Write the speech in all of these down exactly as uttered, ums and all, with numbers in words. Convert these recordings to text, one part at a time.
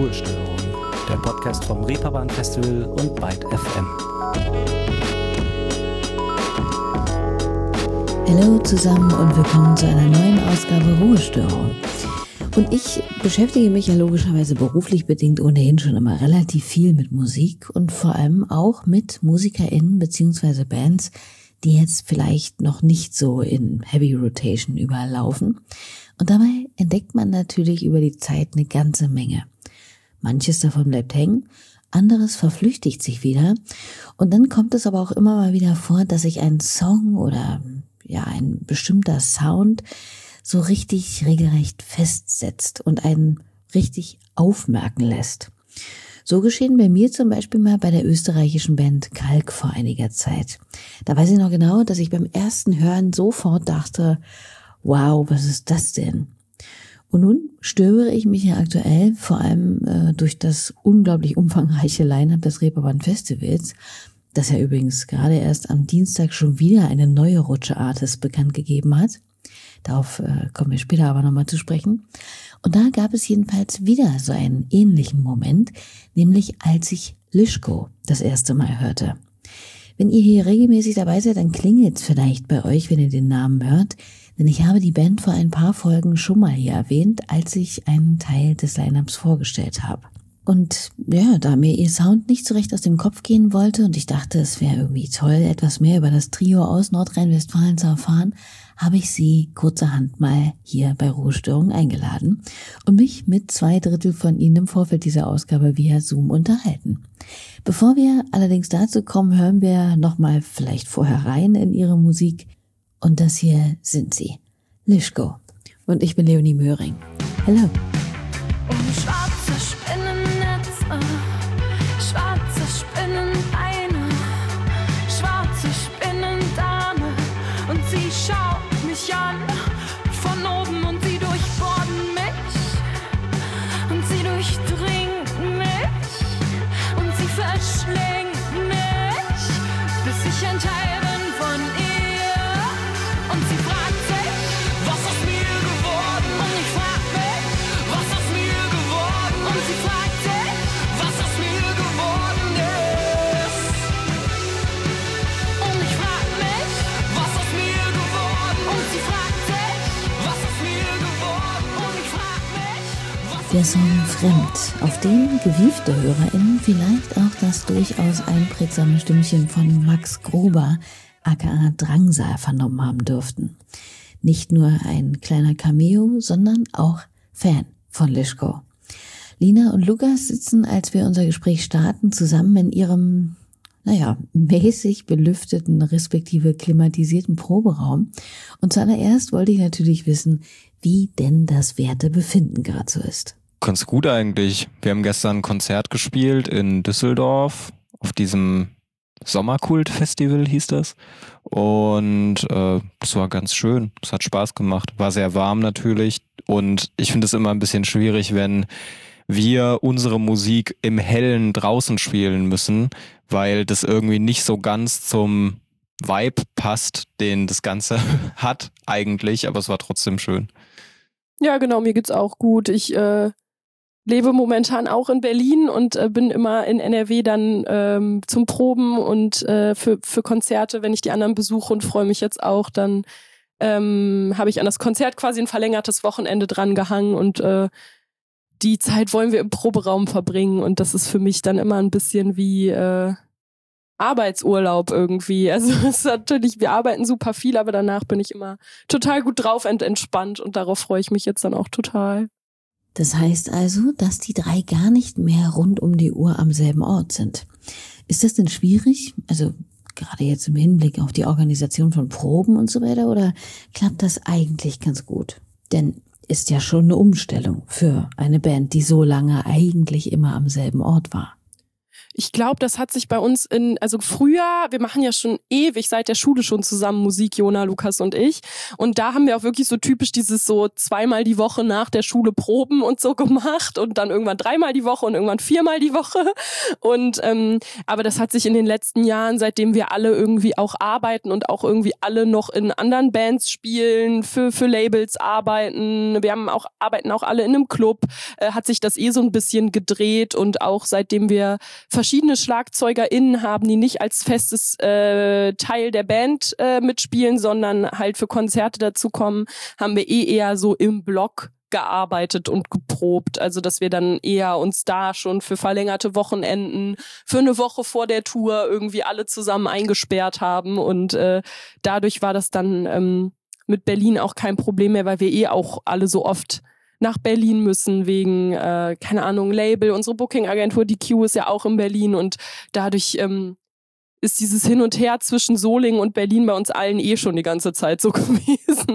Ruhestörung, der Podcast vom Reeperbahn Festival und Byte F M. Hallo zusammen und willkommen zu einer neuen Ausgabe Ruhestörung. Und ich beschäftige mich ja logischerweise beruflich bedingt ohnehin schon immer relativ viel mit Musik und vor allem auch mit MusikerInnen bzw. Bands, die jetzt vielleicht noch nicht so in Heavy Rotation überall laufen. Und dabei entdeckt man natürlich über die Zeit eine ganze Menge. Manches davon bleibt hängen, anderes verflüchtigt sich wieder. Und dann kommt es aber auch immer mal wieder vor, dass sich ein Song oder ja ein bestimmter Sound so richtig regelrecht festsetzt und einen richtig aufmerken lässt. So geschehen bei mir zum Beispiel mal bei der österreichischen Band Kalk vor einiger Zeit. Da weiß ich noch genau, dass ich beim ersten Hören sofort dachte, wow, was ist das denn? Und nun stöbere ich mich ja aktuell vor allem äh, durch das unglaublich umfangreiche Line-Up des Reeperbahn Festivals, das ja übrigens gerade erst am Dienstag schon wieder eine neue Rutsche Artist bekannt gegeben hat. Darauf äh, kommen wir später aber nochmal zu sprechen. Und da gab es jedenfalls wieder so einen ähnlichen Moment, nämlich als ich Lischko das erste Mal hörte. Wenn ihr hier regelmäßig dabei seid, dann klingelt es vielleicht bei euch, wenn ihr den Namen hört, denn ich habe die Band vor ein paar Folgen schon mal hier erwähnt, als ich einen Teil des Line-Ups vorgestellt habe. Und ja, da mir ihr Sound nicht so recht aus dem Kopf gehen wollte und ich dachte, es wäre irgendwie toll, etwas mehr über das Trio aus Nordrhein-Westfalen zu erfahren, habe ich sie kurzerhand mal hier bei Ruhestörung eingeladen und mich mit zwei Drittel von ihnen im Vorfeld dieser Ausgabe via Zoom unterhalten. Bevor wir allerdings dazu kommen, hören wir nochmal vielleicht vorher rein in ihre Musik. Und das hier sind sie, Lischko. Und ich bin Leonie Möhring. Hallo. Um schwarze Spinnennetze, schwarze Spinnenbeine, schwarze Spinnendame. Und sie schaut mich an von oben und sie durchbohren mich. Und sie durchdringt mich und sie verschlingt mich, bis ich ein Teil bin von ihr. Und sie fragt sich, was aus mir geworden? Und ich frag mich, was aus mir geworden? Und sie fragt sich, was aus mir geworden ist. Und ich frag mich, was aus mir geworden? Und sie fragt sich, was aus mir geworden? Und ich frag mich, was Der Song Fremd, auf den gewiefte HörerInnen vielleicht auch das durchaus einprägsame Stimmchen von Max Gruber, aka Drangsal, vernommen haben dürften. Nicht nur ein kleiner Cameo, sondern auch Fan von Lischko. Lina und Lukas sitzen, als wir unser Gespräch starten, zusammen in ihrem, naja, mäßig belüfteten, respektive klimatisierten Proberaum. Und zuallererst wollte ich natürlich wissen, wie denn das Wertebefinden gerade so ist. Ganz gut eigentlich. Wir haben gestern ein Konzert gespielt in Düsseldorf auf diesem Sommerkult-Festival hieß das. Und äh, das war ganz schön. Es hat Spaß gemacht. War sehr warm natürlich. Und ich finde es immer ein bisschen schwierig, wenn wir unsere Musik im Hellen draußen spielen müssen, weil das irgendwie nicht so ganz zum Vibe passt, den das Ganze hat eigentlich. Aber es war trotzdem schön. Ja, genau, mir geht's auch gut. Ich äh, lebe momentan auch in Berlin und äh, bin immer in N R W dann ähm, zum Proben und äh, für, für Konzerte, wenn ich die anderen besuche, und freue mich jetzt auch. Dann ähm, habe ich an das Konzert quasi ein verlängertes Wochenende dran gehangen und äh, die Zeit wollen wir im Proberaum verbringen und das ist für mich dann immer ein bisschen wie äh, Arbeitsurlaub irgendwie. Also es ist natürlich, wir arbeiten super viel, aber danach bin ich immer total gut drauf und entspannt und darauf freue ich mich jetzt dann auch total. Das heißt also, dass die drei gar nicht mehr rund um die Uhr am selben Ort sind. Ist das denn schwierig? Also gerade jetzt im Hinblick auf die Organisation von Proben und so weiter, oder klappt das eigentlich ganz gut? Denn ist ja schon eine Umstellung für eine Band, die so lange eigentlich immer am selben Ort war. ich glaube, das hat sich bei uns in, also früher, wir machen ja schon ewig seit der Schule schon zusammen Musik, Jona, Lukas und ich. Und da haben wir auch wirklich so typisch dieses so zweimal die Woche nach der Schule Proben und so gemacht und dann irgendwann dreimal die Woche und irgendwann viermal die Woche. Und ähm, aber das hat sich in den letzten Jahren, seitdem wir alle irgendwie auch arbeiten und auch irgendwie alle noch in anderen Bands spielen, für für Labels arbeiten, wir haben auch arbeiten auch alle in einem Club, äh, hat sich das eh so ein bisschen gedreht und auch seitdem wir verschiedene SchlagzeugerInnen haben, die nicht als festes äh, Teil der Band äh, mitspielen, sondern halt für Konzerte dazukommen, haben wir eh eher so im Block gearbeitet und geprobt. Also, dass wir dann eher uns da schon für verlängerte Wochenenden, für eine Woche vor der Tour irgendwie alle zusammen eingesperrt haben. Und äh, dadurch war das dann ähm, mit Berlin auch kein Problem mehr, weil wir eh auch alle so oft nach Berlin müssen wegen, äh, keine Ahnung, Label. Unsere Booking-Agentur, die Q, ist ja auch in Berlin und dadurch ähm, ist dieses Hin und Her zwischen Solingen und Berlin bei uns allen eh schon die ganze Zeit so gewesen.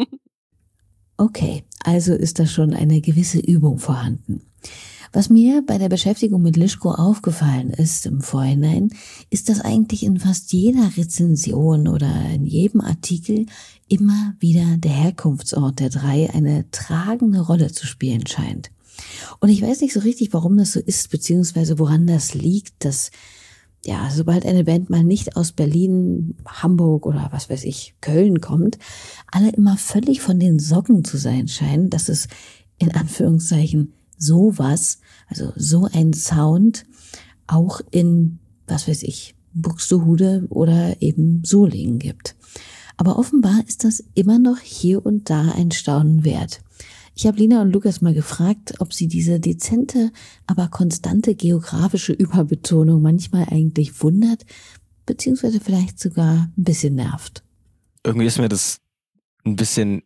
Okay, also ist da schon eine gewisse Übung vorhanden. Was mir bei der Beschäftigung mit Lischko aufgefallen ist im Vorhinein, ist, dass eigentlich in fast jeder Rezension oder in jedem Artikel immer wieder der Herkunftsort der drei eine tragende Rolle zu spielen scheint. Und ich weiß nicht so richtig, warum das so ist, beziehungsweise woran das liegt, dass ja, sobald eine Band mal nicht aus Berlin, Hamburg oder was weiß ich, Köln kommt, alle immer völlig von den Socken zu sein scheinen, dass es in Anführungszeichen sowas, also so ein Sound auch in, was weiß ich, Buxtehude oder eben Solingen gibt. Aber offenbar ist das immer noch hier und da ein Staunen wert. Ich habe Lina und Lukas mal gefragt, ob sie diese dezente, aber konstante geografische Überbetonung manchmal eigentlich wundert, beziehungsweise vielleicht sogar ein bisschen nervt. Irgendwie ist mir das ein bisschen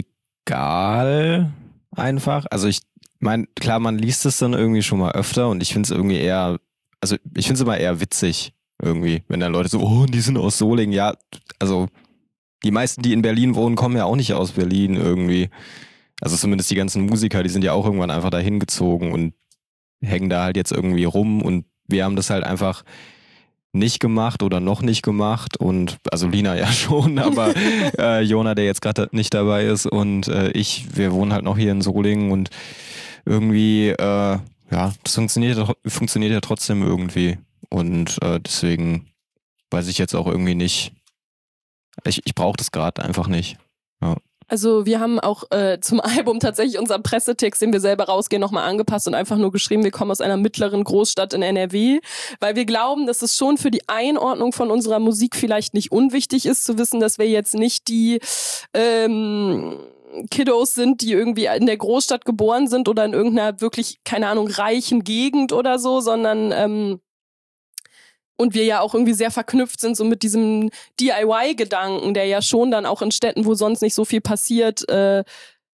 egal einfach. Also ich meine, klar, man liest es dann irgendwie schon mal öfter und ich finde es irgendwie eher, also ich finde es immer eher witzig irgendwie, wenn dann Leute so, oh, die sind aus Solingen. Ja, also die meisten, die in Berlin wohnen, kommen ja auch nicht aus Berlin irgendwie. Also zumindest die ganzen Musiker, die sind ja auch irgendwann einfach dahin gezogen und hängen da halt jetzt irgendwie rum und wir haben das halt einfach nicht gemacht oder noch nicht gemacht und also Lina ja schon, aber äh, Jona, der jetzt gerade nicht dabei ist und äh, ich, wir wohnen halt noch hier in Solingen und irgendwie, äh, ja, das funktioniert, funktioniert ja trotzdem irgendwie und äh, deswegen weiß ich jetzt auch irgendwie nicht, ich, ich brauche das gerade einfach nicht, ja. Also wir haben auch äh, zum Album tatsächlich unseren Pressetext, den wir selber rausgehen, nochmal angepasst und einfach nur geschrieben, wir kommen aus einer mittleren Großstadt in N R W, weil wir glauben, dass es schon für die Einordnung von unserer Musik vielleicht nicht unwichtig ist, zu wissen, dass wir jetzt nicht die ähm, Kiddos sind, die irgendwie in der Großstadt geboren sind oder in irgendeiner wirklich, keine Ahnung, reichen Gegend oder so, sondern ähm, und wir ja auch irgendwie sehr verknüpft sind so mit diesem D I Y-Gedanken, der ja schon dann auch in Städten, wo sonst nicht so viel passiert, äh,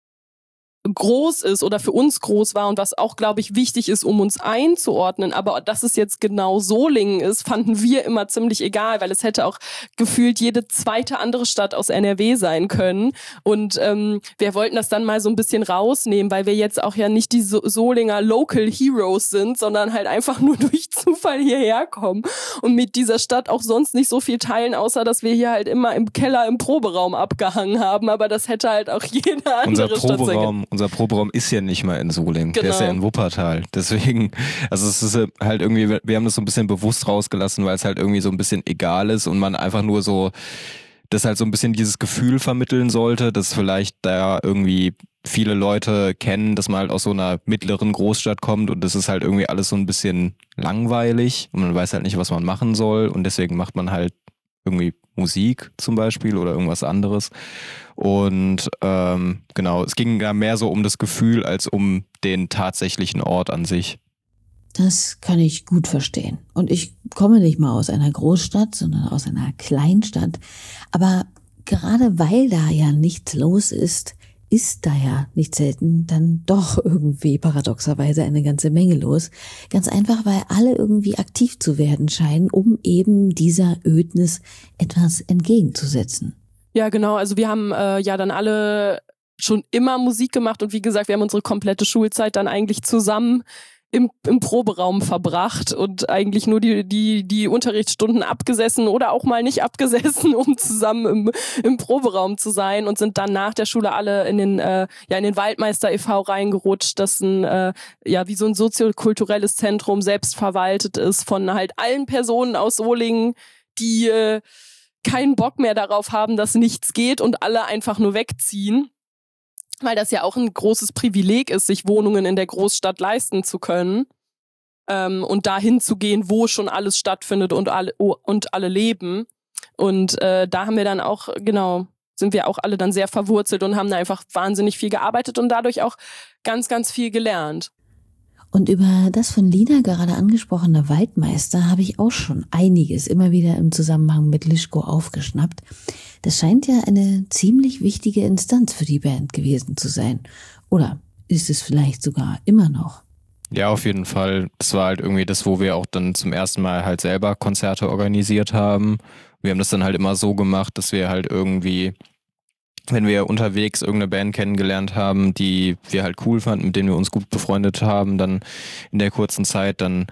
groß ist oder für uns groß war und was auch, glaube ich, wichtig ist, um uns einzuordnen. Aber dass es jetzt genau Solingen ist, fanden wir immer ziemlich egal, weil es hätte auch gefühlt jede zweite andere Stadt aus N R W sein können. Und ähm, wir wollten das dann mal so ein bisschen rausnehmen, weil wir jetzt auch ja nicht die so- Solinger Local Heroes sind, sondern halt einfach nur durch Zufall hierher kommen und mit dieser Stadt auch sonst nicht so viel teilen, außer dass wir hier halt immer im Keller im Proberaum abgehangen haben. Aber das hätte halt auch jede andere unser Stadt sein können. Unser Proberaum ist ja nicht mal in Solingen, genau. Der ist ja in Wuppertal. Deswegen, also es ist halt irgendwie, wir haben das so ein bisschen bewusst rausgelassen, weil es halt irgendwie so ein bisschen egal ist und man einfach nur so, das halt so ein bisschen dieses Gefühl vermitteln sollte, dass vielleicht da irgendwie viele Leute kennen, dass man halt aus so einer mittleren Großstadt kommt und das ist halt irgendwie alles so ein bisschen langweilig und man weiß halt nicht, was man machen soll und deswegen macht man halt irgendwie Musik zum Beispiel oder irgendwas anderes. Und ähm, genau, es ging ja mehr so um das Gefühl als um den tatsächlichen Ort an sich. Das kann ich gut verstehen. Und ich komme nicht mal aus einer Großstadt, sondern aus einer Kleinstadt. Aber gerade weil da ja nichts los ist, ist da ja nicht selten dann doch irgendwie paradoxerweise eine ganze Menge los. Ganz einfach, weil alle irgendwie aktiv zu werden scheinen, um eben dieser Ödnis etwas entgegenzusetzen. Ja, genau. Also wir haben äh, ja dann alle schon immer Musik gemacht und wie gesagt, wir haben unsere komplette Schulzeit dann eigentlich zusammen im, im Proberaum verbracht und eigentlich nur die, die, die Unterrichtsstunden abgesessen oder auch mal nicht abgesessen, um zusammen im, im Proberaum zu sein und sind dann nach der Schule alle in den, äh, ja, in den Waldmeister e V reingerutscht, das ein, äh, ja, wie so ein soziokulturelles Zentrum selbst verwaltet ist von halt allen Personen aus Solingen, die äh, keinen Bock mehr darauf haben, dass nichts geht und alle einfach nur wegziehen. Weil das ja auch ein großes Privileg ist, sich Wohnungen in der Großstadt leisten zu können ähm, und dahin zu gehen, wo schon alles stattfindet und alle, und alle leben. Und äh, da haben wir dann auch, genau, sind wir auch alle dann sehr verwurzelt und haben da einfach wahnsinnig viel gearbeitet und dadurch auch ganz, ganz viel gelernt. Und über das von Lina gerade angesprochene Waldmeister habe ich auch schon einiges immer wieder im Zusammenhang mit Lischko aufgeschnappt. Das scheint ja eine ziemlich wichtige Instanz für die Band gewesen zu sein. Oder ist es vielleicht sogar immer noch? Ja, auf jeden Fall. Das war halt irgendwie das, wo wir auch dann zum ersten Mal halt selber Konzerte organisiert haben. Wir haben das dann halt immer so gemacht, dass wir halt irgendwie, wenn wir unterwegs irgendeine Band kennengelernt haben, die wir halt cool fanden, mit denen wir uns gut befreundet haben, dann in der kurzen Zeit, dann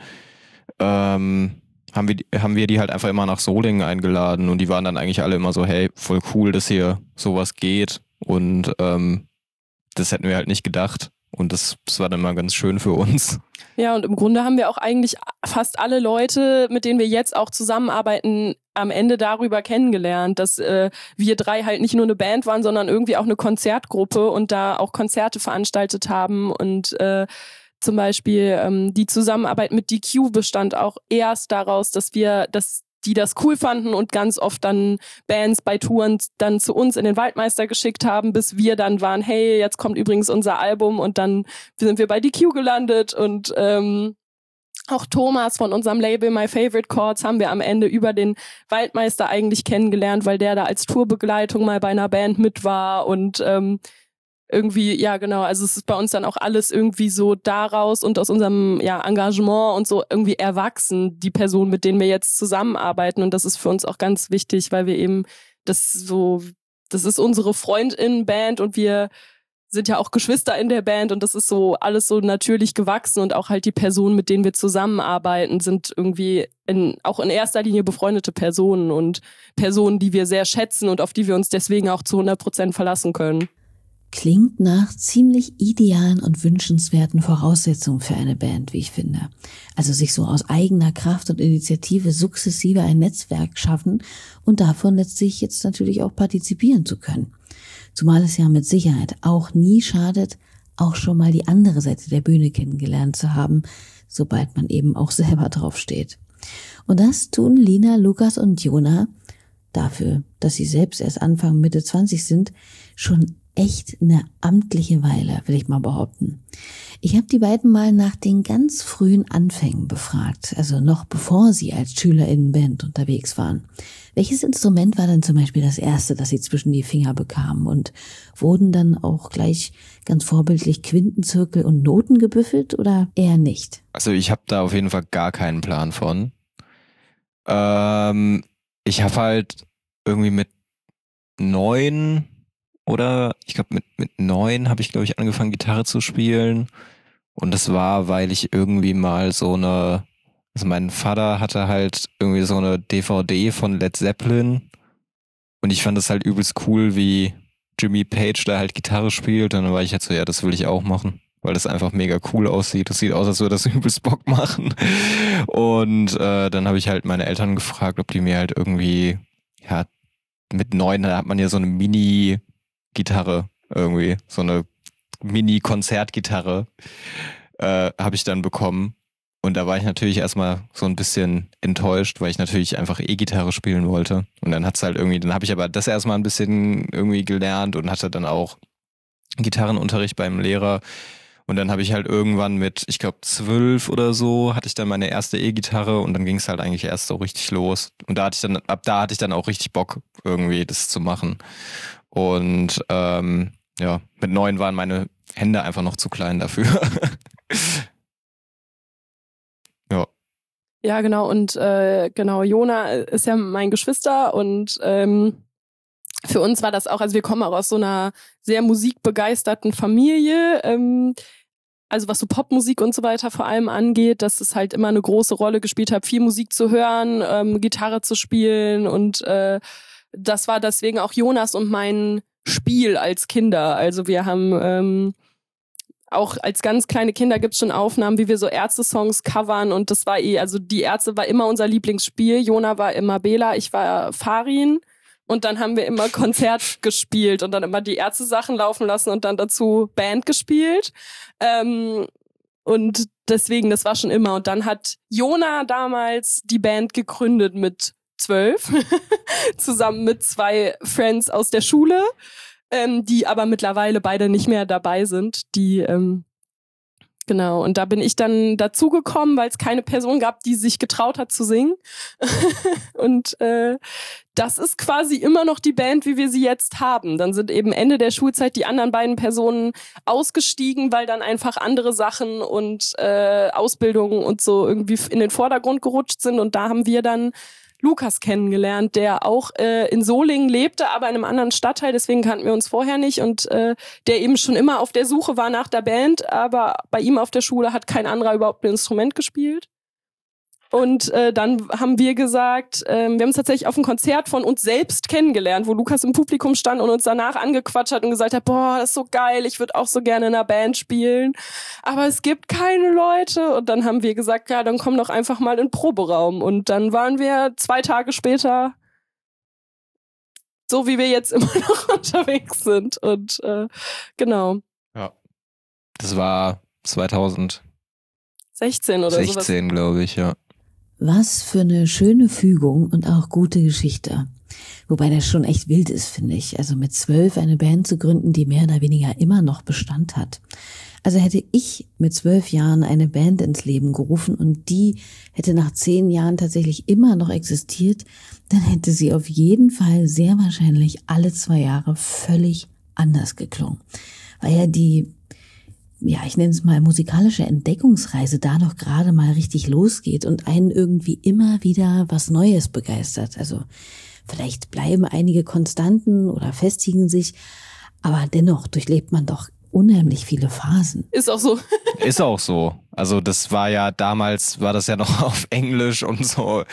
ähm, haben wir, haben wir die halt einfach immer nach Solingen eingeladen und die waren dann eigentlich alle immer so, hey, voll cool, dass hier sowas geht und ähm, das hätten wir halt nicht gedacht und das, das war dann mal ganz schön für uns. Ja, und im Grunde haben wir auch eigentlich fast alle Leute, mit denen wir jetzt auch zusammenarbeiten, am Ende darüber kennengelernt, dass äh, wir drei halt nicht nur eine Band waren, sondern irgendwie auch eine Konzertgruppe und da auch Konzerte veranstaltet haben und äh, zum Beispiel ähm, die Zusammenarbeit mit D Q bestand auch erst daraus, dass wir, dass die das cool fanden und ganz oft dann Bands bei Touren dann zu uns in den Waldmeister geschickt haben, bis wir dann waren, hey, jetzt kommt übrigens unser Album und dann sind wir bei D Q gelandet und ähm, auch Thomas von unserem Label My Favorite Chords haben wir am Ende über den Waldmeister eigentlich kennengelernt, weil der da als Tourbegleitung mal bei einer Band mit war und ähm, irgendwie, ja genau, also es ist bei uns dann auch alles irgendwie so daraus und aus unserem ja, Engagement und so irgendwie erwachsen, die Personen, mit denen wir jetzt zusammenarbeiten und das ist für uns auch ganz wichtig, weil wir eben das so, das ist unsere Freundinnenband und wir sind ja auch Geschwister in der Band und das ist so alles so natürlich gewachsen und auch halt die Personen, mit denen wir zusammenarbeiten, sind irgendwie in, auch in erster Linie befreundete Personen und Personen, die wir sehr schätzen und auf die wir uns deswegen auch zu hundert Prozent verlassen können. Klingt nach ziemlich idealen und wünschenswerten Voraussetzungen für eine Band, wie ich finde. Also sich so aus eigener Kraft und Initiative sukzessive ein Netzwerk schaffen und davon letztlich jetzt natürlich auch partizipieren zu können. Zumal es ja mit Sicherheit auch nie schadet, auch schon mal die andere Seite der Bühne kennengelernt zu haben, sobald man eben auch selber drauf steht. Und das tun Lina, Lukas und Jona dafür, dass sie selbst erst Anfang Mitte zwanzig sind, schon echt eine amtliche Weile, will ich mal behaupten. Ich habe die beiden mal nach den ganz frühen Anfängen befragt, also noch bevor sie als SchülerInnenband unterwegs waren. Welches Instrument war denn zum Beispiel das erste, das sie zwischen die Finger bekamen und wurden dann auch gleich ganz vorbildlich Quintenzirkel und Noten gebüffelt oder eher nicht? Also ich habe da auf jeden Fall gar keinen Plan von. Ähm, ich habe halt irgendwie mit neun oder ich glaube mit mit neun habe ich glaube ich angefangen Gitarre zu spielen und das war, weil ich irgendwie mal so eine, also mein Vater hatte halt irgendwie so eine D V D von Led Zeppelin und ich fand das halt übelst cool, wie Jimmy Page da halt Gitarre spielt und dann war ich halt so, ja, das will ich auch machen, weil das einfach mega cool aussieht. Das sieht aus, als würde das übelst Bock machen und äh, dann habe ich halt meine Eltern gefragt, ob die mir halt irgendwie, ja, mit neun, da hat man ja so eine Mini Gitarre irgendwie, so eine Mini-Konzertgitarre äh, habe ich dann bekommen und da war ich natürlich erstmal so ein bisschen enttäuscht, weil ich natürlich einfach E-Gitarre spielen wollte und dann hat's halt irgendwie, dann habe ich aber das erstmal ein bisschen irgendwie gelernt und hatte dann auch Gitarrenunterricht beim Lehrer und dann habe ich halt irgendwann mit, ich glaube zwölf oder so, hatte ich dann meine erste E-Gitarre und dann ging es halt eigentlich erst so richtig los und da hatte ich dann, ab da hatte ich dann auch richtig Bock irgendwie das zu machen. Und ähm, ja, mit neun waren meine Hände einfach noch zu klein dafür. Ja. Ja, genau. Und äh, genau, Jona ist ja mein Geschwister und ähm, für uns war das auch, also wir kommen auch aus so einer sehr musikbegeisterten Familie. Ähm, also was so Popmusik und so weiter vor allem angeht, dass es halt immer eine große Rolle gespielt hat, viel Musik zu hören, ähm, Gitarre zu spielen und äh, das war deswegen auch Jonas und mein Spiel als Kinder. Also wir haben ähm, auch als ganz kleine Kinder gibt's schon Aufnahmen, wie wir so Ärzte-Songs covern und das war eh, also die Ärzte war immer unser Lieblingsspiel, Jona war immer Bela, ich war Farin. Und dann haben wir immer Konzert gespielt und dann immer die Ärzte-Sachen laufen lassen und dann dazu Band gespielt. Ähm, und deswegen, das war schon immer. Und dann hat Jona damals die Band gegründet mit zwölf, zusammen mit zwei Friends aus der Schule, ähm, die aber mittlerweile beide nicht mehr dabei sind. Die, ähm, genau, und da bin ich dann dazugekommen, weil es keine Person gab, die sich getraut hat zu singen. Und äh, das ist quasi immer noch die Band, wie wir sie jetzt haben. Dann sind eben Ende der Schulzeit die anderen beiden Personen ausgestiegen, weil dann einfach andere Sachen und äh, Ausbildungen und so irgendwie in den Vordergrund gerutscht sind. Und da haben wir dann Lukas kennengelernt, der auch äh, in Solingen lebte, aber in einem anderen Stadtteil, deswegen kannten wir uns vorher nicht und äh, der eben schon immer auf der Suche war nach der Band, aber bei ihm auf der Schule hat kein anderer überhaupt ein Instrument gespielt. Und äh, dann haben wir gesagt, äh, wir haben uns tatsächlich auf ein Konzert von uns selbst kennengelernt, wo Lukas im Publikum stand und uns danach angequatscht hat und gesagt hat, boah, das ist so geil, ich würde auch so gerne in einer Band spielen, aber es gibt keine Leute. Und dann haben wir gesagt, ja, dann komm doch einfach mal in den Proberaum. Und dann waren wir zwei Tage später so, wie wir jetzt immer noch unterwegs sind. Und äh, genau. Ja, das war zwanzig sechzehn oder so. sechzehn, glaube ich, ja. Was für eine schöne Fügung und auch gute Geschichte. Wobei das schon echt wild ist, finde ich. Also mit zwölf eine Band zu gründen, die mehr oder weniger immer noch Bestand hat. Also hätte ich mit zwölf Jahren eine Band ins Leben gerufen und die hätte nach zehn Jahren tatsächlich immer noch existiert, dann hätte sie auf jeden Fall sehr wahrscheinlich alle zwei Jahre völlig anders geklungen. Weil ja die ja, ich nenne es mal musikalische Entdeckungsreise da doch gerade mal richtig losgeht und einen irgendwie immer wieder was Neues begeistert. Also vielleicht bleiben einige Konstanten oder festigen sich, aber dennoch durchlebt man doch unheimlich viele Phasen. Ist auch so. Ist auch so. Also das war ja, damals war das ja noch auf Englisch und so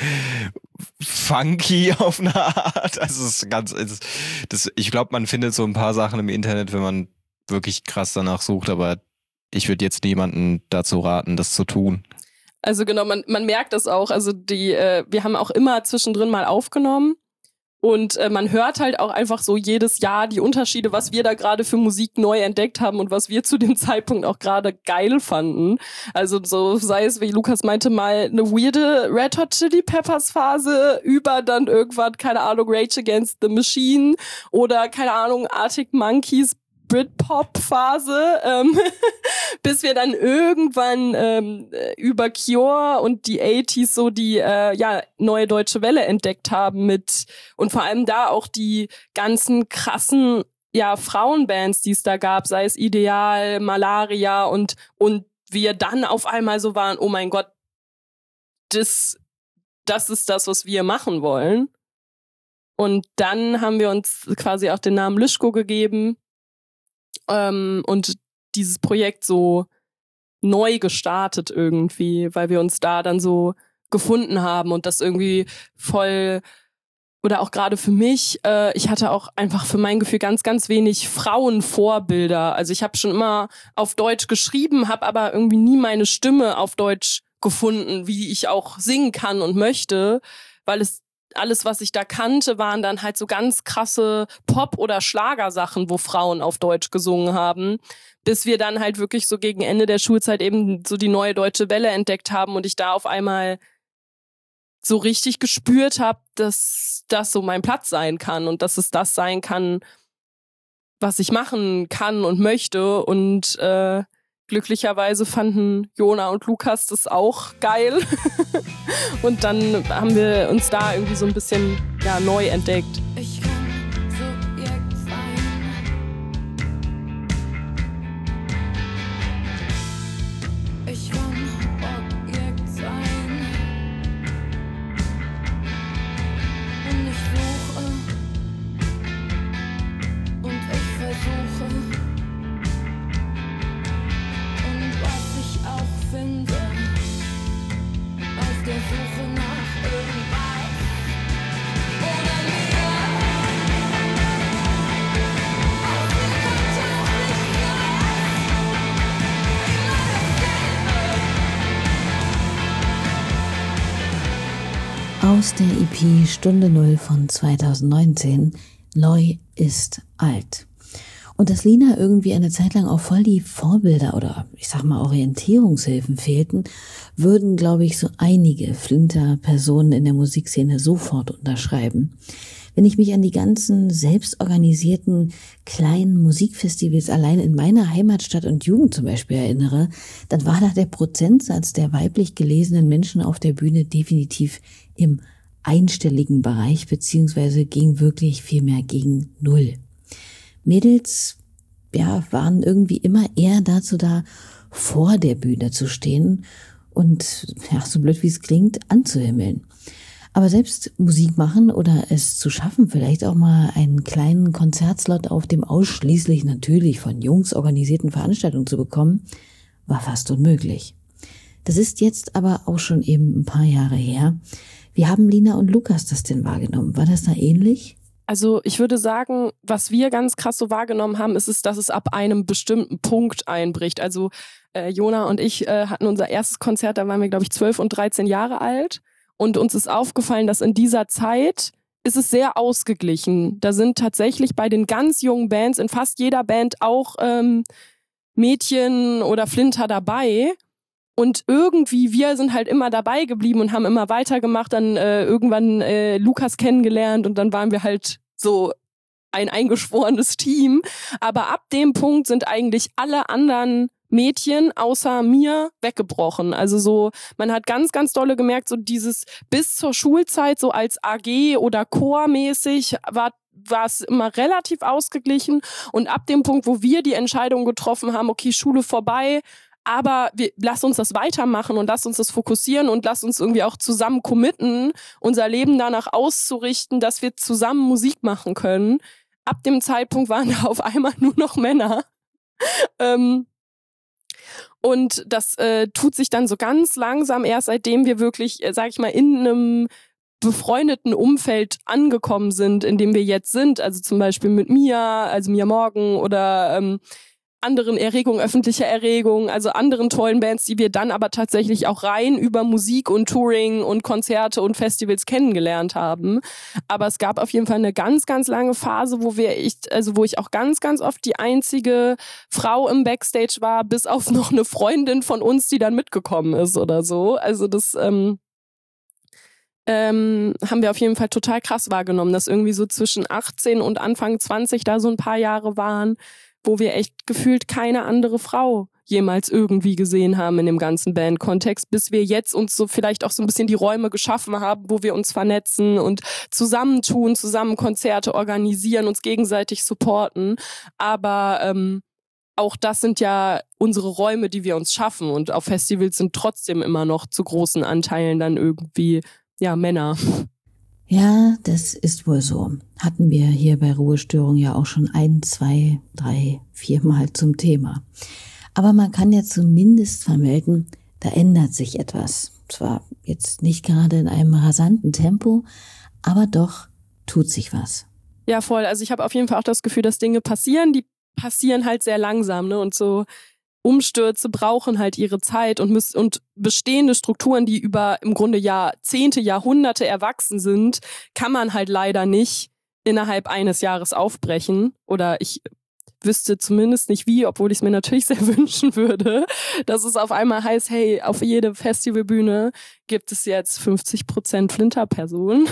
funky auf eine Art. Also es ist ganz, es ist, das, ich glaube, man findet so ein paar Sachen im Internet, wenn man wirklich krass danach sucht, aber ich würde jetzt niemanden dazu raten, das zu tun. Also genau, man, man merkt das auch. Also die, äh, wir haben auch immer zwischendrin mal aufgenommen und äh, man hört halt auch einfach so jedes Jahr die Unterschiede, was wir da gerade für Musik neu entdeckt haben und was wir zu dem Zeitpunkt auch gerade geil fanden. Also so sei es, wie Lukas meinte, mal eine weirde Red Hot Chili Peppers Phase über dann irgendwann, keine Ahnung, Rage Against the Machine oder keine Ahnung, Arctic Monkeys Britpop-Phase, ähm, bis wir dann irgendwann ähm, über Cure und die achtziger so die äh, ja neue deutsche Welle entdeckt haben mit und vor allem da auch die ganzen krassen ja Frauenbands, die es da gab, sei es Ideal, Malaria und und wir dann auf einmal so waren, oh mein Gott, das das ist das, was wir machen wollen. Und dann haben wir uns quasi auch den Namen Lischko gegeben. Ähm, und dieses Projekt so neu gestartet irgendwie, weil wir uns da dann so gefunden haben und das irgendwie voll, oder auch gerade für mich, äh, ich hatte auch einfach für mein Gefühl ganz, ganz wenig Frauenvorbilder. Also ich habe schon immer auf Deutsch geschrieben, habe aber irgendwie nie meine Stimme auf Deutsch gefunden, wie ich auch singen kann und möchte, weil es alles, was ich da kannte, waren dann halt so ganz krasse Pop- oder Schlagersachen, wo Frauen auf Deutsch gesungen haben, bis wir dann halt wirklich so gegen Ende der Schulzeit eben so die neue deutsche Welle entdeckt haben und ich da auf einmal so richtig gespürt habe, dass das so mein Platz sein kann und dass es das sein kann, was ich machen kann und möchte. Und äh, glücklicherweise fanden Jona und Lukas das auch geil. Und dann haben wir uns da irgendwie so ein bisschen ja, neu entdeckt. Ich kann Subjekt sein. Ich kann Objekt sein. Und ich suche. Und ich versuche. Und aus der E P Stunde Null von zweitausendneunzehn, Neu ist alt. Und dass Lina irgendwie eine Zeit lang auch voll die Vorbilder oder ich sag mal Orientierungshilfen fehlten, würden, glaube ich, so einige Flinter-Personen in der Musikszene sofort unterschreiben. Wenn ich mich an die ganzen selbstorganisierten kleinen Musikfestivals allein in meiner Heimatstadt und Jugend zum Beispiel erinnere, dann war da der Prozentsatz der weiblich gelesenen Menschen auf der Bühne definitiv im einstelligen Bereich, beziehungsweise ging wirklich viel mehr gegen Null. Mädels, ja, waren irgendwie immer eher dazu da, vor der Bühne zu stehen und, ja, so blöd wie es klingt, anzuhimmeln. Aber selbst Musik machen oder es zu schaffen, vielleicht auch mal einen kleinen Konzertslot auf dem ausschließlich natürlich von Jungs organisierten Veranstaltung zu bekommen, war fast unmöglich. Das ist jetzt aber auch schon eben ein paar Jahre her. Wie haben Lina und Lukas das denn wahrgenommen? War das da ähnlich? Also ich würde sagen, was wir ganz krass so wahrgenommen haben, ist es, dass es ab einem bestimmten Punkt einbricht. Also äh, Jona und ich äh, hatten unser erstes Konzert, da waren wir, glaube ich, zwölf und dreizehn Jahre alt. Und uns ist aufgefallen, dass in dieser Zeit ist es sehr ausgeglichen. Da sind tatsächlich bei den ganz jungen Bands, in fast jeder Band auch ähm, Mädchen oder Flinter dabei. Und irgendwie, wir sind halt immer dabei geblieben und haben immer weitergemacht, dann äh, irgendwann äh, Lukas kennengelernt und dann waren wir halt so ein eingeschworenes Team. Aber ab dem Punkt sind eigentlich alle anderen Mädchen außer mir weggebrochen. Also so, man hat ganz, ganz dolle gemerkt, so dieses bis zur Schulzeit, so als A G oder Chormäßig war war es immer relativ ausgeglichen. Und ab dem Punkt, wo wir die Entscheidung getroffen haben, okay, Schule vorbei, aber wir, lass uns das weitermachen und lass uns das fokussieren und lass uns irgendwie auch zusammen committen, unser Leben danach auszurichten, dass wir zusammen Musik machen können. Ab dem Zeitpunkt waren da auf einmal nur noch Männer. ähm, und das äh, tut sich dann so ganz langsam erst, seitdem wir wirklich, äh, sag ich mal, in einem befreundeten Umfeld angekommen sind, in dem wir jetzt sind. Also zum Beispiel mit Mia, also Mia Morgan oder ähm, anderen Erregungen, öffentlicher Erregung, also anderen tollen Bands, die wir dann aber tatsächlich auch rein über Musik und Touring und Konzerte und Festivals kennengelernt haben. Aber es gab auf jeden Fall eine ganz, ganz lange Phase, wo wir echt, also wo ich auch ganz, ganz oft die einzige Frau im Backstage war, bis auf noch eine Freundin von uns, die dann mitgekommen ist oder so. Also das ähm, ähm, haben wir auf jeden Fall total krass wahrgenommen, dass irgendwie so zwischen achtzehn und Anfang zwanzig da so ein paar Jahre waren, wo wir echt gefühlt keine andere Frau jemals irgendwie gesehen haben in dem ganzen Bandkontext, bis wir jetzt uns so vielleicht auch so ein bisschen die Räume geschaffen haben, wo wir uns vernetzen und zusammentun, zusammen Konzerte organisieren, uns gegenseitig supporten. Aber ähm, auch das sind ja unsere Räume, die wir uns schaffen. Und auf Festivals sind trotzdem immer noch zu großen Anteilen dann irgendwie, ja, Männer. Ja, das ist wohl so. Hatten wir hier bei Ruhestörung ja auch schon ein, zwei, drei, viermal zum Thema. Aber man kann ja zumindest vermelden, da ändert sich etwas. Zwar jetzt nicht gerade in einem rasanten Tempo, aber doch tut sich was. Ja, voll. Also ich habe auf jeden Fall auch das Gefühl, dass Dinge passieren, die passieren halt sehr langsam, ne? Und so Umstürze brauchen halt ihre Zeit und müssen, und bestehende Strukturen, die über im Grunde Jahrzehnte, Jahrhunderte erwachsen sind, kann man halt leider nicht innerhalb eines Jahres aufbrechen. Oder ich wüsste zumindest nicht wie, obwohl ich es mir natürlich sehr wünschen würde, dass es auf einmal heißt, hey, auf jede Festivalbühne gibt es jetzt fünfzig Prozent Flinter-Personen.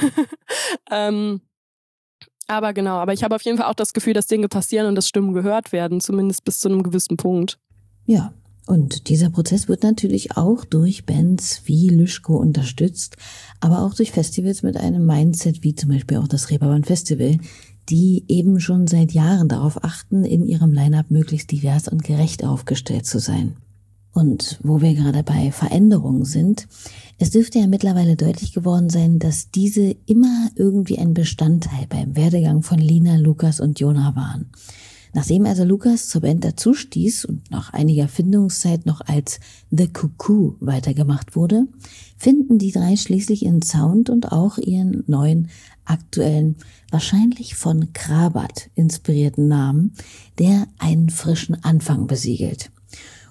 ähm, aber genau, aber ich habe auf jeden Fall auch das Gefühl, dass Dinge passieren und dass Stimmen gehört werden, zumindest bis zu einem gewissen Punkt. Ja, und dieser Prozess wird natürlich auch durch Bands wie Lüschko unterstützt, aber auch durch Festivals mit einem Mindset wie zum Beispiel auch das Reeperbahn Festival, die eben schon seit Jahren darauf achten, in ihrem Line-Up möglichst divers und gerecht aufgestellt zu sein. Und wo wir gerade bei Veränderungen sind, es dürfte ja mittlerweile deutlich geworden sein, dass diese immer irgendwie ein Bestandteil beim Werdegang von Lina, Lukas und Jona waren. Nachdem also Lukas zur Band dazu stieß und nach einiger Findungszeit noch als The Cuckoo weitergemacht wurde, finden die drei schließlich ihren Sound und auch ihren neuen, aktuellen, wahrscheinlich von Krabat inspirierten Namen, der einen frischen Anfang besiegelt.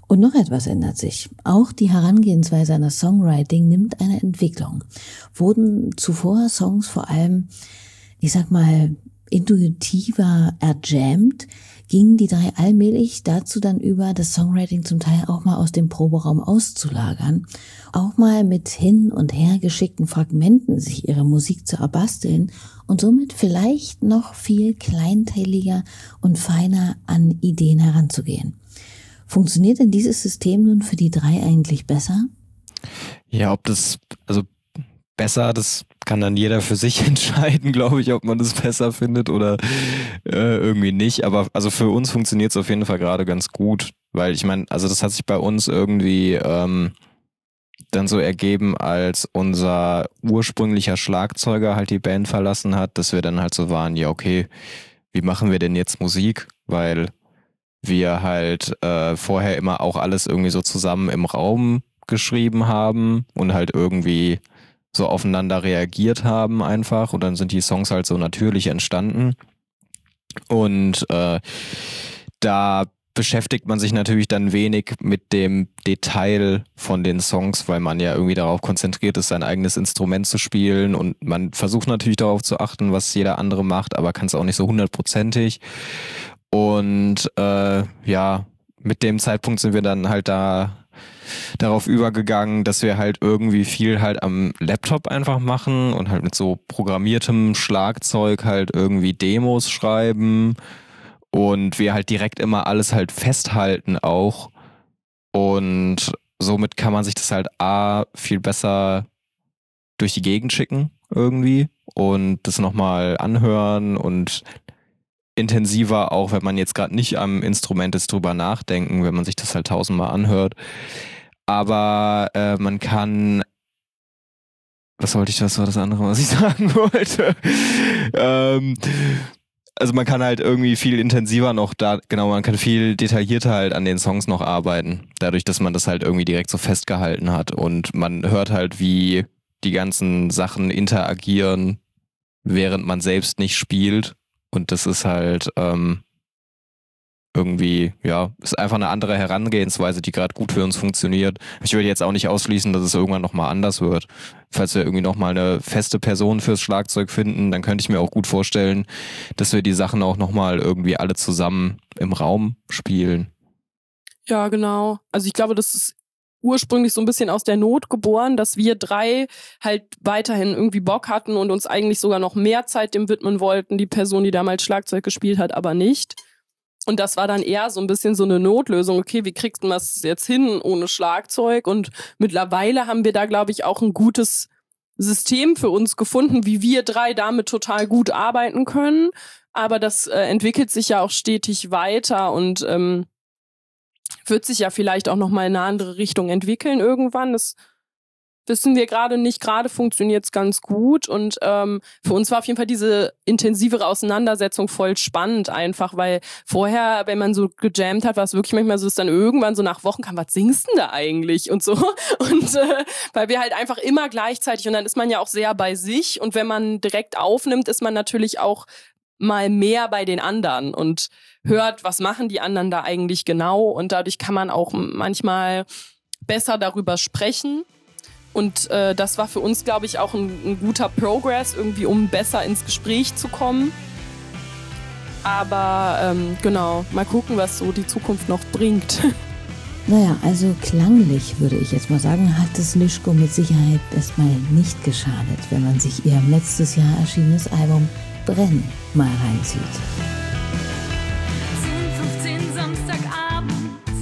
Und noch etwas ändert sich. Auch die Herangehensweise an das Songwriting nimmt eine Entwicklung. Wurden zuvor Songs vor allem, ich sag mal, intuitiver erjammt, gingen die drei allmählich dazu dann über, das Songwriting zum Teil auch mal aus dem Proberaum auszulagern, auch mal mit hin und her geschickten Fragmenten sich ihre Musik zu erbasteln und somit vielleicht noch viel kleinteiliger und feiner an Ideen heranzugehen. Funktioniert denn dieses System nun für die drei eigentlich besser? Ja, ob das, also besser, das kann dann jeder für sich entscheiden, glaube ich, ob man das besser findet oder äh, irgendwie nicht. Aber also für uns funktioniert es auf jeden Fall gerade ganz gut, weil ich meine, also das hat sich bei uns irgendwie ähm, dann so ergeben, als unser ursprünglicher Schlagzeuger halt die Band verlassen hat, dass wir dann halt so waren, ja okay, wie machen wir denn jetzt Musik? Weil wir halt äh, vorher immer auch alles irgendwie so zusammen im Raum geschrieben haben und halt irgendwie so aufeinander reagiert haben einfach und dann sind die Songs halt so natürlich entstanden und äh, da beschäftigt man sich natürlich dann wenig mit dem Detail von den Songs, weil man ja irgendwie darauf konzentriert ist, sein eigenes Instrument zu spielen und man versucht natürlich darauf zu achten, was jeder andere macht, aber kann es auch nicht so hundertprozentig und äh, ja, mit dem Zeitpunkt sind wir dann halt da darauf übergegangen, dass wir halt irgendwie viel halt am Laptop einfach machen und halt mit so programmiertem Schlagzeug halt irgendwie Demos schreiben und wir halt direkt immer alles halt festhalten auch und somit kann man sich das halt A viel besser durch die Gegend schicken irgendwie und das nochmal anhören und intensiver auch, wenn man jetzt gerade nicht am Instrument ist, drüber nachdenken, wenn man sich das halt tausendmal anhört. Aber äh, man kann, was wollte ich, was war das andere, was ich sagen wollte? ähm, also man kann halt irgendwie viel intensiver noch da, genau, man kann viel detaillierter halt an den Songs noch arbeiten, dadurch, dass man das halt irgendwie direkt so festgehalten hat und man hört halt, wie die ganzen Sachen interagieren, während man selbst nicht spielt und das ist halt ähm, irgendwie, ja, ist einfach eine andere Herangehensweise, die gerade gut für uns funktioniert. Ich würde jetzt auch nicht ausschließen, dass es irgendwann nochmal anders wird. Falls wir irgendwie nochmal eine feste Person fürs Schlagzeug finden, dann könnte ich mir auch gut vorstellen, dass wir die Sachen auch nochmal irgendwie alle zusammen im Raum spielen. Ja, genau. Also ich glaube, das ist ursprünglich so ein bisschen aus der Not geboren, dass wir drei halt weiterhin irgendwie Bock hatten und uns eigentlich sogar noch mehr Zeit dem widmen wollten, die Person, die damals Schlagzeug gespielt hat, aber nicht. Und das war dann eher so ein bisschen so eine Notlösung. Okay, wie kriegst du das jetzt hin ohne Schlagzeug? Und mittlerweile haben wir da, glaube ich, auch ein gutes System für uns gefunden, wie wir drei damit total gut arbeiten können. Aber das äh, entwickelt sich ja auch stetig weiter und ähm, wird sich ja vielleicht auch nochmal in eine andere Richtung entwickeln irgendwann. Das wissen wir gerade nicht. Gerade funktioniert es ganz gut und ähm, für uns war auf jeden Fall diese intensivere Auseinandersetzung voll spannend einfach, weil vorher, wenn man so gejammt hat, war es wirklich manchmal so, dass dann irgendwann so nach Wochen kam, was singst du denn da eigentlich und so und äh, weil wir halt einfach immer gleichzeitig und dann ist man ja auch sehr bei sich und wenn man direkt aufnimmt, ist man natürlich auch mal mehr bei den anderen und hört, was machen die anderen da eigentlich genau und dadurch kann man auch manchmal besser darüber sprechen. Und äh, das war für uns, glaube ich, auch ein, ein guter Progress, irgendwie um besser ins Gespräch zu kommen. Aber ähm, genau, mal gucken, was so die Zukunft noch bringt. Naja, also klanglich würde ich jetzt mal sagen, hat es Lischko mit Sicherheit erstmal nicht geschadet, wenn man sich ihr letztes Jahr erschienenes Album Brennen mal reinzieht. zehn fünfzehn Samstagabend.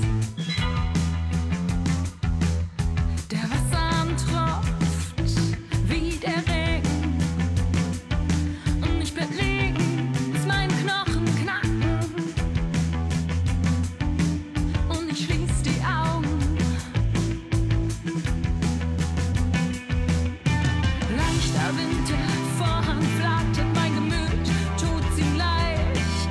Der Wasserhahn tropft wie der Regen. Und ich bleib liegen, bis mein Knochen knacken. Und ich schließ die Augen. Leichter Wind, der Vorhang flattert, mein Gemüt tut's ihm leicht.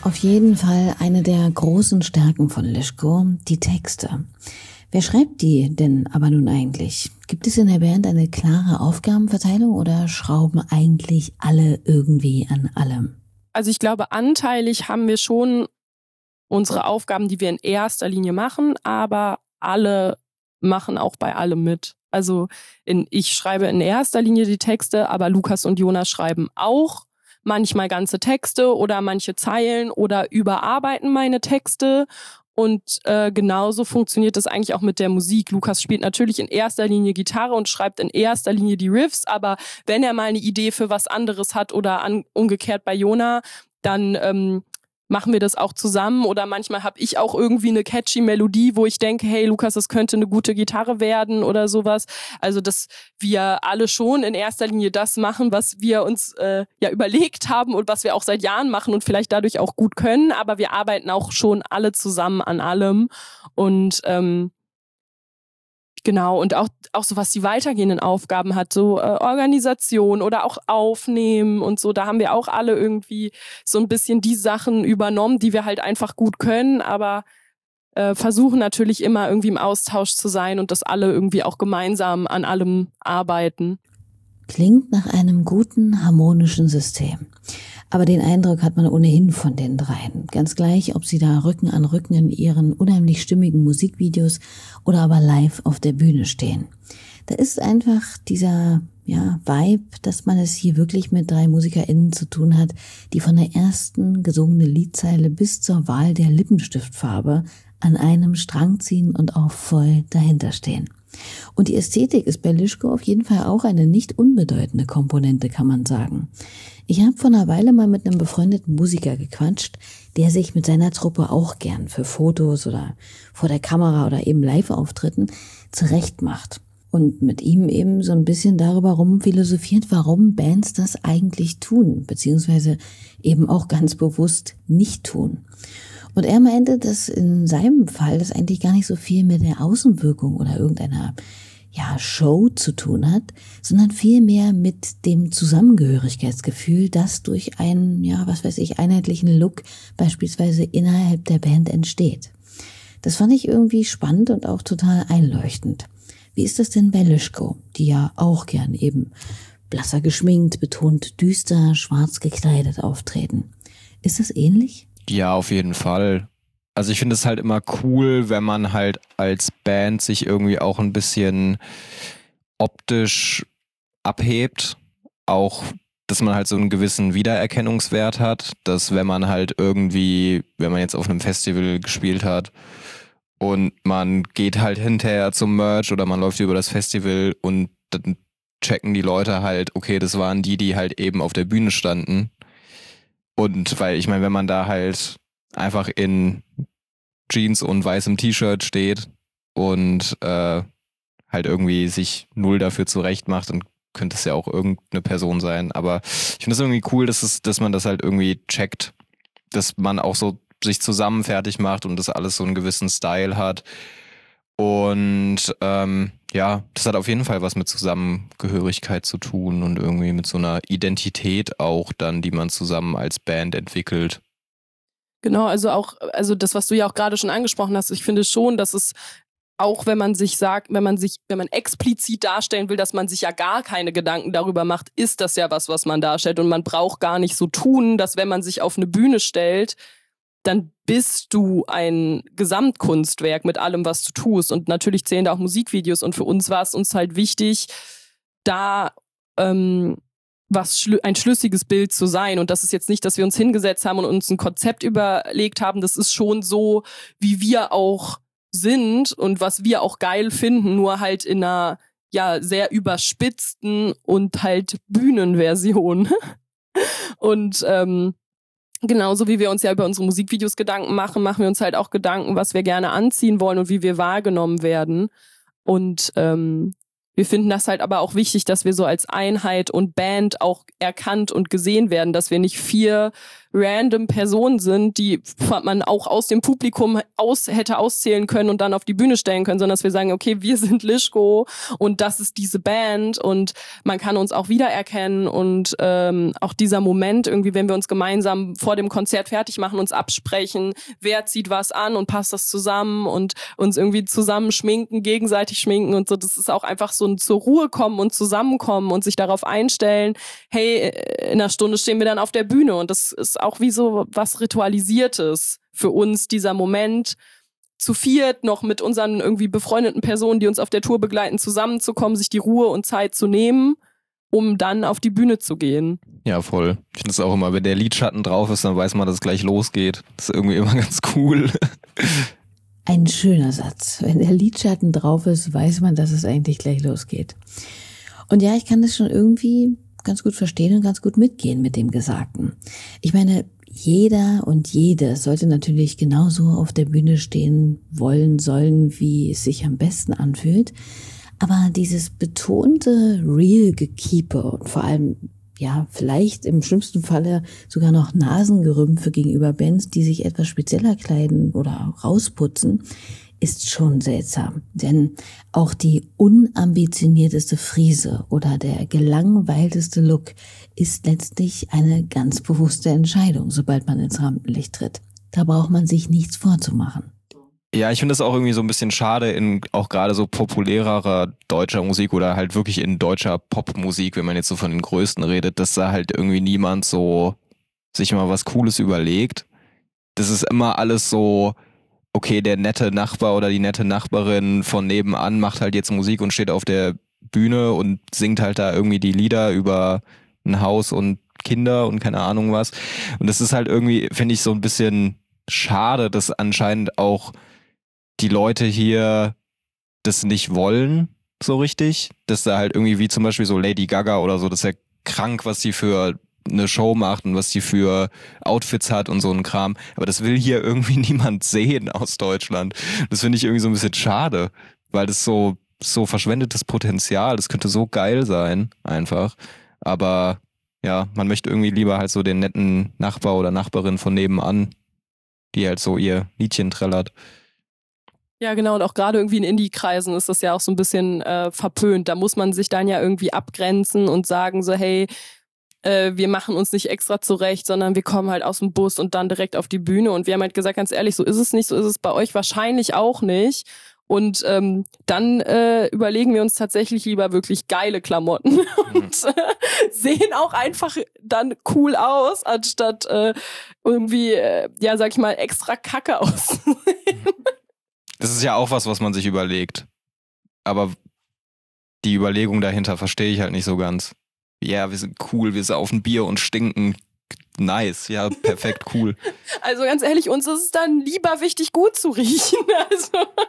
Auf jeden Fall eine der großen Stärken von Lischko, die Texte. Wer schreibt die denn aber nun eigentlich? Gibt es in der Band eine klare Aufgabenverteilung oder schrauben eigentlich alle irgendwie an allem? Also ich glaube, anteilig haben wir schon unsere Aufgaben, die wir in erster Linie machen, aber alle machen auch bei allem mit. Also in, ich schreibe in erster Linie die Texte, aber Lukas und Jonas schreiben auch manchmal ganze Texte oder manche Zeilen oder überarbeiten meine Texte. Und äh, genauso funktioniert das eigentlich auch mit der Musik. Lukas spielt natürlich in erster Linie Gitarre und schreibt in erster Linie die Riffs, aber wenn er mal eine Idee für was anderes hat oder an, umgekehrt bei Jona, dann ähm, machen wir das auch zusammen oder manchmal habe ich auch irgendwie eine catchy Melodie, wo ich denke, hey Lukas, das könnte eine gute Gitarre werden oder sowas. Also dass wir alle schon in erster Linie das machen, was wir uns äh, ja überlegt haben und was wir auch seit Jahren machen und vielleicht dadurch auch gut können, aber wir arbeiten auch schon alle zusammen an allem und ähm, genau, und auch, auch so, was die weitergehenden Aufgaben hat, so äh, Organisation oder auch Aufnehmen und so, da haben wir auch alle irgendwie so ein bisschen die Sachen übernommen, die wir halt einfach gut können, aber äh, versuchen natürlich immer irgendwie im Austausch zu sein und dass alle irgendwie auch gemeinsam an allem arbeiten. Klingt nach einem guten, harmonischen System. Aber den Eindruck hat man ohnehin von den dreien. Ganz gleich, ob sie da Rücken an Rücken in ihren unheimlich stimmigen Musikvideos oder aber live auf der Bühne stehen. Da ist einfach dieser ja, Vibe, dass man es hier wirklich mit drei MusikerInnen zu tun hat, die von der ersten gesungenen Liedzeile bis zur Wahl der Lippenstiftfarbe an einem Strang ziehen und auch voll dahinter stehen. Und die Ästhetik ist bei Lischko auf jeden Fall auch eine nicht unbedeutende Komponente, kann man sagen. Ich habe vor einer Weile mal mit einem befreundeten Musiker gequatscht, der sich mit seiner Truppe auch gern für Fotos oder vor der Kamera oder eben Live-Auftritten zurechtmacht. Und mit ihm eben so ein bisschen darüber rumphilosophiert, warum Bands das eigentlich tun, beziehungsweise eben auch ganz bewusst nicht tun. Und er meinte, dass in seinem Fall das eigentlich gar nicht so viel mit der Außenwirkung oder irgendeiner ja, Show zu tun hat, sondern vielmehr mit dem Zusammengehörigkeitsgefühl, das durch einen, ja, was weiß ich, einheitlichen Look beispielsweise innerhalb der Band entsteht. Das fand ich irgendwie spannend und auch total einleuchtend. Wie ist das denn bei Lischko, die ja auch gern eben blasser geschminkt, betont düster, schwarz gekleidet auftreten? Ist das ähnlich? Ja, auf jeden Fall. Also ich finde es halt immer cool, wenn man halt als Band sich irgendwie auch ein bisschen optisch abhebt. Auch, dass man halt so einen gewissen Wiedererkennungswert hat, dass wenn man halt irgendwie, wenn man jetzt auf einem Festival gespielt hat und man geht halt hinterher zum Merch oder man läuft über das Festival und dann checken die Leute halt, okay, das waren die, die halt eben auf der Bühne standen. Und weil, ich meine, wenn man da halt einfach in Jeans und weißem T-Shirt steht und äh, halt irgendwie sich null dafür zurecht macht, dann könnte es ja auch irgendeine Person sein. Aber ich finde es irgendwie cool, dass es, dass man das halt irgendwie checkt, dass man auch so sich zusammen fertig macht und das alles so einen gewissen Style hat. Und ähm, ja, das hat auf jeden Fall was mit Zusammengehörigkeit zu tun und irgendwie mit so einer Identität auch dann, die man zusammen als Band entwickelt. Genau, also auch, also das, was du ja auch gerade schon angesprochen hast, ich finde schon, dass es auch, wenn man sich sagt, wenn man sich, wenn man explizit darstellen will, dass man sich ja gar keine Gedanken darüber macht, ist das ja was, was man darstellt und man braucht gar nicht so tun, dass wenn man sich auf eine Bühne stellt, dann bist du ein Gesamtkunstwerk mit allem, was du tust. Und natürlich zählen da auch Musikvideos. Und für uns war es uns halt wichtig, da ähm, was schlü- ein schlüssiges Bild zu sein. Und das ist jetzt nicht, dass wir uns hingesetzt haben und uns ein Konzept überlegt haben. Das ist schon so, wie wir auch sind und was wir auch geil finden, nur halt in einer ja sehr überspitzten und halt Bühnenversion. Und ähm, genauso wie wir uns ja über unsere Musikvideos Gedanken machen, machen wir uns halt auch Gedanken, was wir gerne anziehen wollen und wie wir wahrgenommen werden. Und ähm, wir finden das halt aber auch wichtig, dass wir so als Einheit und Band auch erkannt und gesehen werden, dass wir nicht vier random Personen sind, die man auch aus dem Publikum aus hätte auszählen können und dann auf die Bühne stellen können, sondern dass wir sagen, okay, wir sind Lischko und das ist diese Band und man kann uns auch wiedererkennen und ähm, auch dieser Moment irgendwie, wenn wir uns gemeinsam vor dem Konzert fertig machen, uns absprechen, wer zieht was an und passt das zusammen und uns irgendwie zusammen schminken, gegenseitig schminken und so, das ist auch einfach so ein zur Ruhe kommen und zusammenkommen und sich darauf einstellen, hey, in einer Stunde stehen wir dann auf der Bühne und das ist auch wie so was Ritualisiertes für uns, dieser Moment, zu viert noch mit unseren irgendwie befreundeten Personen, die uns auf der Tour begleiten, zusammenzukommen, sich die Ruhe und Zeit zu nehmen, um dann auf die Bühne zu gehen. Ja, voll. Ich finde es auch immer, wenn der Lidschatten drauf ist, dann weiß man, dass es gleich losgeht. Das ist irgendwie immer ganz cool. Ein schöner Satz. Wenn der Lidschatten drauf ist, weiß man, dass es eigentlich gleich losgeht. Und ja, ich kann das schon irgendwie ganz gut verstehen und ganz gut mitgehen mit dem Gesagten. Ich meine, jeder und jede sollte natürlich genauso auf der Bühne stehen wollen, sollen, wie es sich am besten anfühlt. Aber dieses betonte Real-Gekeepe und vor allem, ja, vielleicht im schlimmsten Falle sogar noch Nasengerümpfe gegenüber Bands, die sich etwas spezieller kleiden oder rausputzen, ist schon seltsam. Denn auch die unambitionierteste Frise oder der gelangweilteste Look ist letztlich eine ganz bewusste Entscheidung, sobald man ins Rampenlicht tritt. Da braucht man sich nichts vorzumachen. Ja, ich finde das auch irgendwie so ein bisschen schade in auch gerade so populärerer deutscher Musik oder halt wirklich in deutscher Popmusik, wenn man jetzt so von den Größten redet, dass da halt irgendwie niemand so sich mal was Cooles überlegt. Das ist immer alles so, okay, der nette Nachbar oder die nette Nachbarin von nebenan macht halt jetzt Musik und steht auf der Bühne und singt halt da irgendwie die Lieder über ein Haus und Kinder und keine Ahnung was. Und das ist halt irgendwie, finde ich, so ein bisschen schade, dass anscheinend auch die Leute hier das nicht wollen, so richtig. Dass da halt irgendwie wie zum Beispiel so Lady Gaga oder so, das ist ja krank, was die für eine Show macht und was die für Outfits hat und so ein Kram. Aber das will hier irgendwie niemand sehen aus Deutschland. Das finde ich irgendwie so ein bisschen schade, weil das so, so verschwendetes Potenzial, das könnte so geil sein, einfach. Aber ja, man möchte irgendwie lieber halt so den netten Nachbar oder Nachbarin von nebenan, die halt so ihr Liedchen trällert. Ja, genau. Und auch gerade irgendwie in Indie-Kreisen ist das ja auch so ein bisschen äh, verpönt. Da muss man sich dann ja irgendwie abgrenzen und sagen so, hey, äh, wir machen uns nicht extra zurecht, sondern wir kommen halt aus dem Bus und dann direkt auf die Bühne. Und wir haben halt gesagt, ganz ehrlich, so ist es nicht, so ist es bei euch wahrscheinlich auch nicht. Und ähm, dann äh, überlegen wir uns tatsächlich lieber wirklich geile Klamotten mhm. und äh, sehen auch einfach dann cool aus, anstatt äh, irgendwie, äh, ja, sag ich mal, extra Kacke auszusehen. Das ist ja auch was, was man sich überlegt. Aber die Überlegung dahinter verstehe ich halt nicht so ganz. Ja, wir sind cool, wir saufen Bier und stinken. Nice, ja, perfekt, cool. Also ganz ehrlich, uns ist es dann lieber wichtig, gut zu riechen. Also.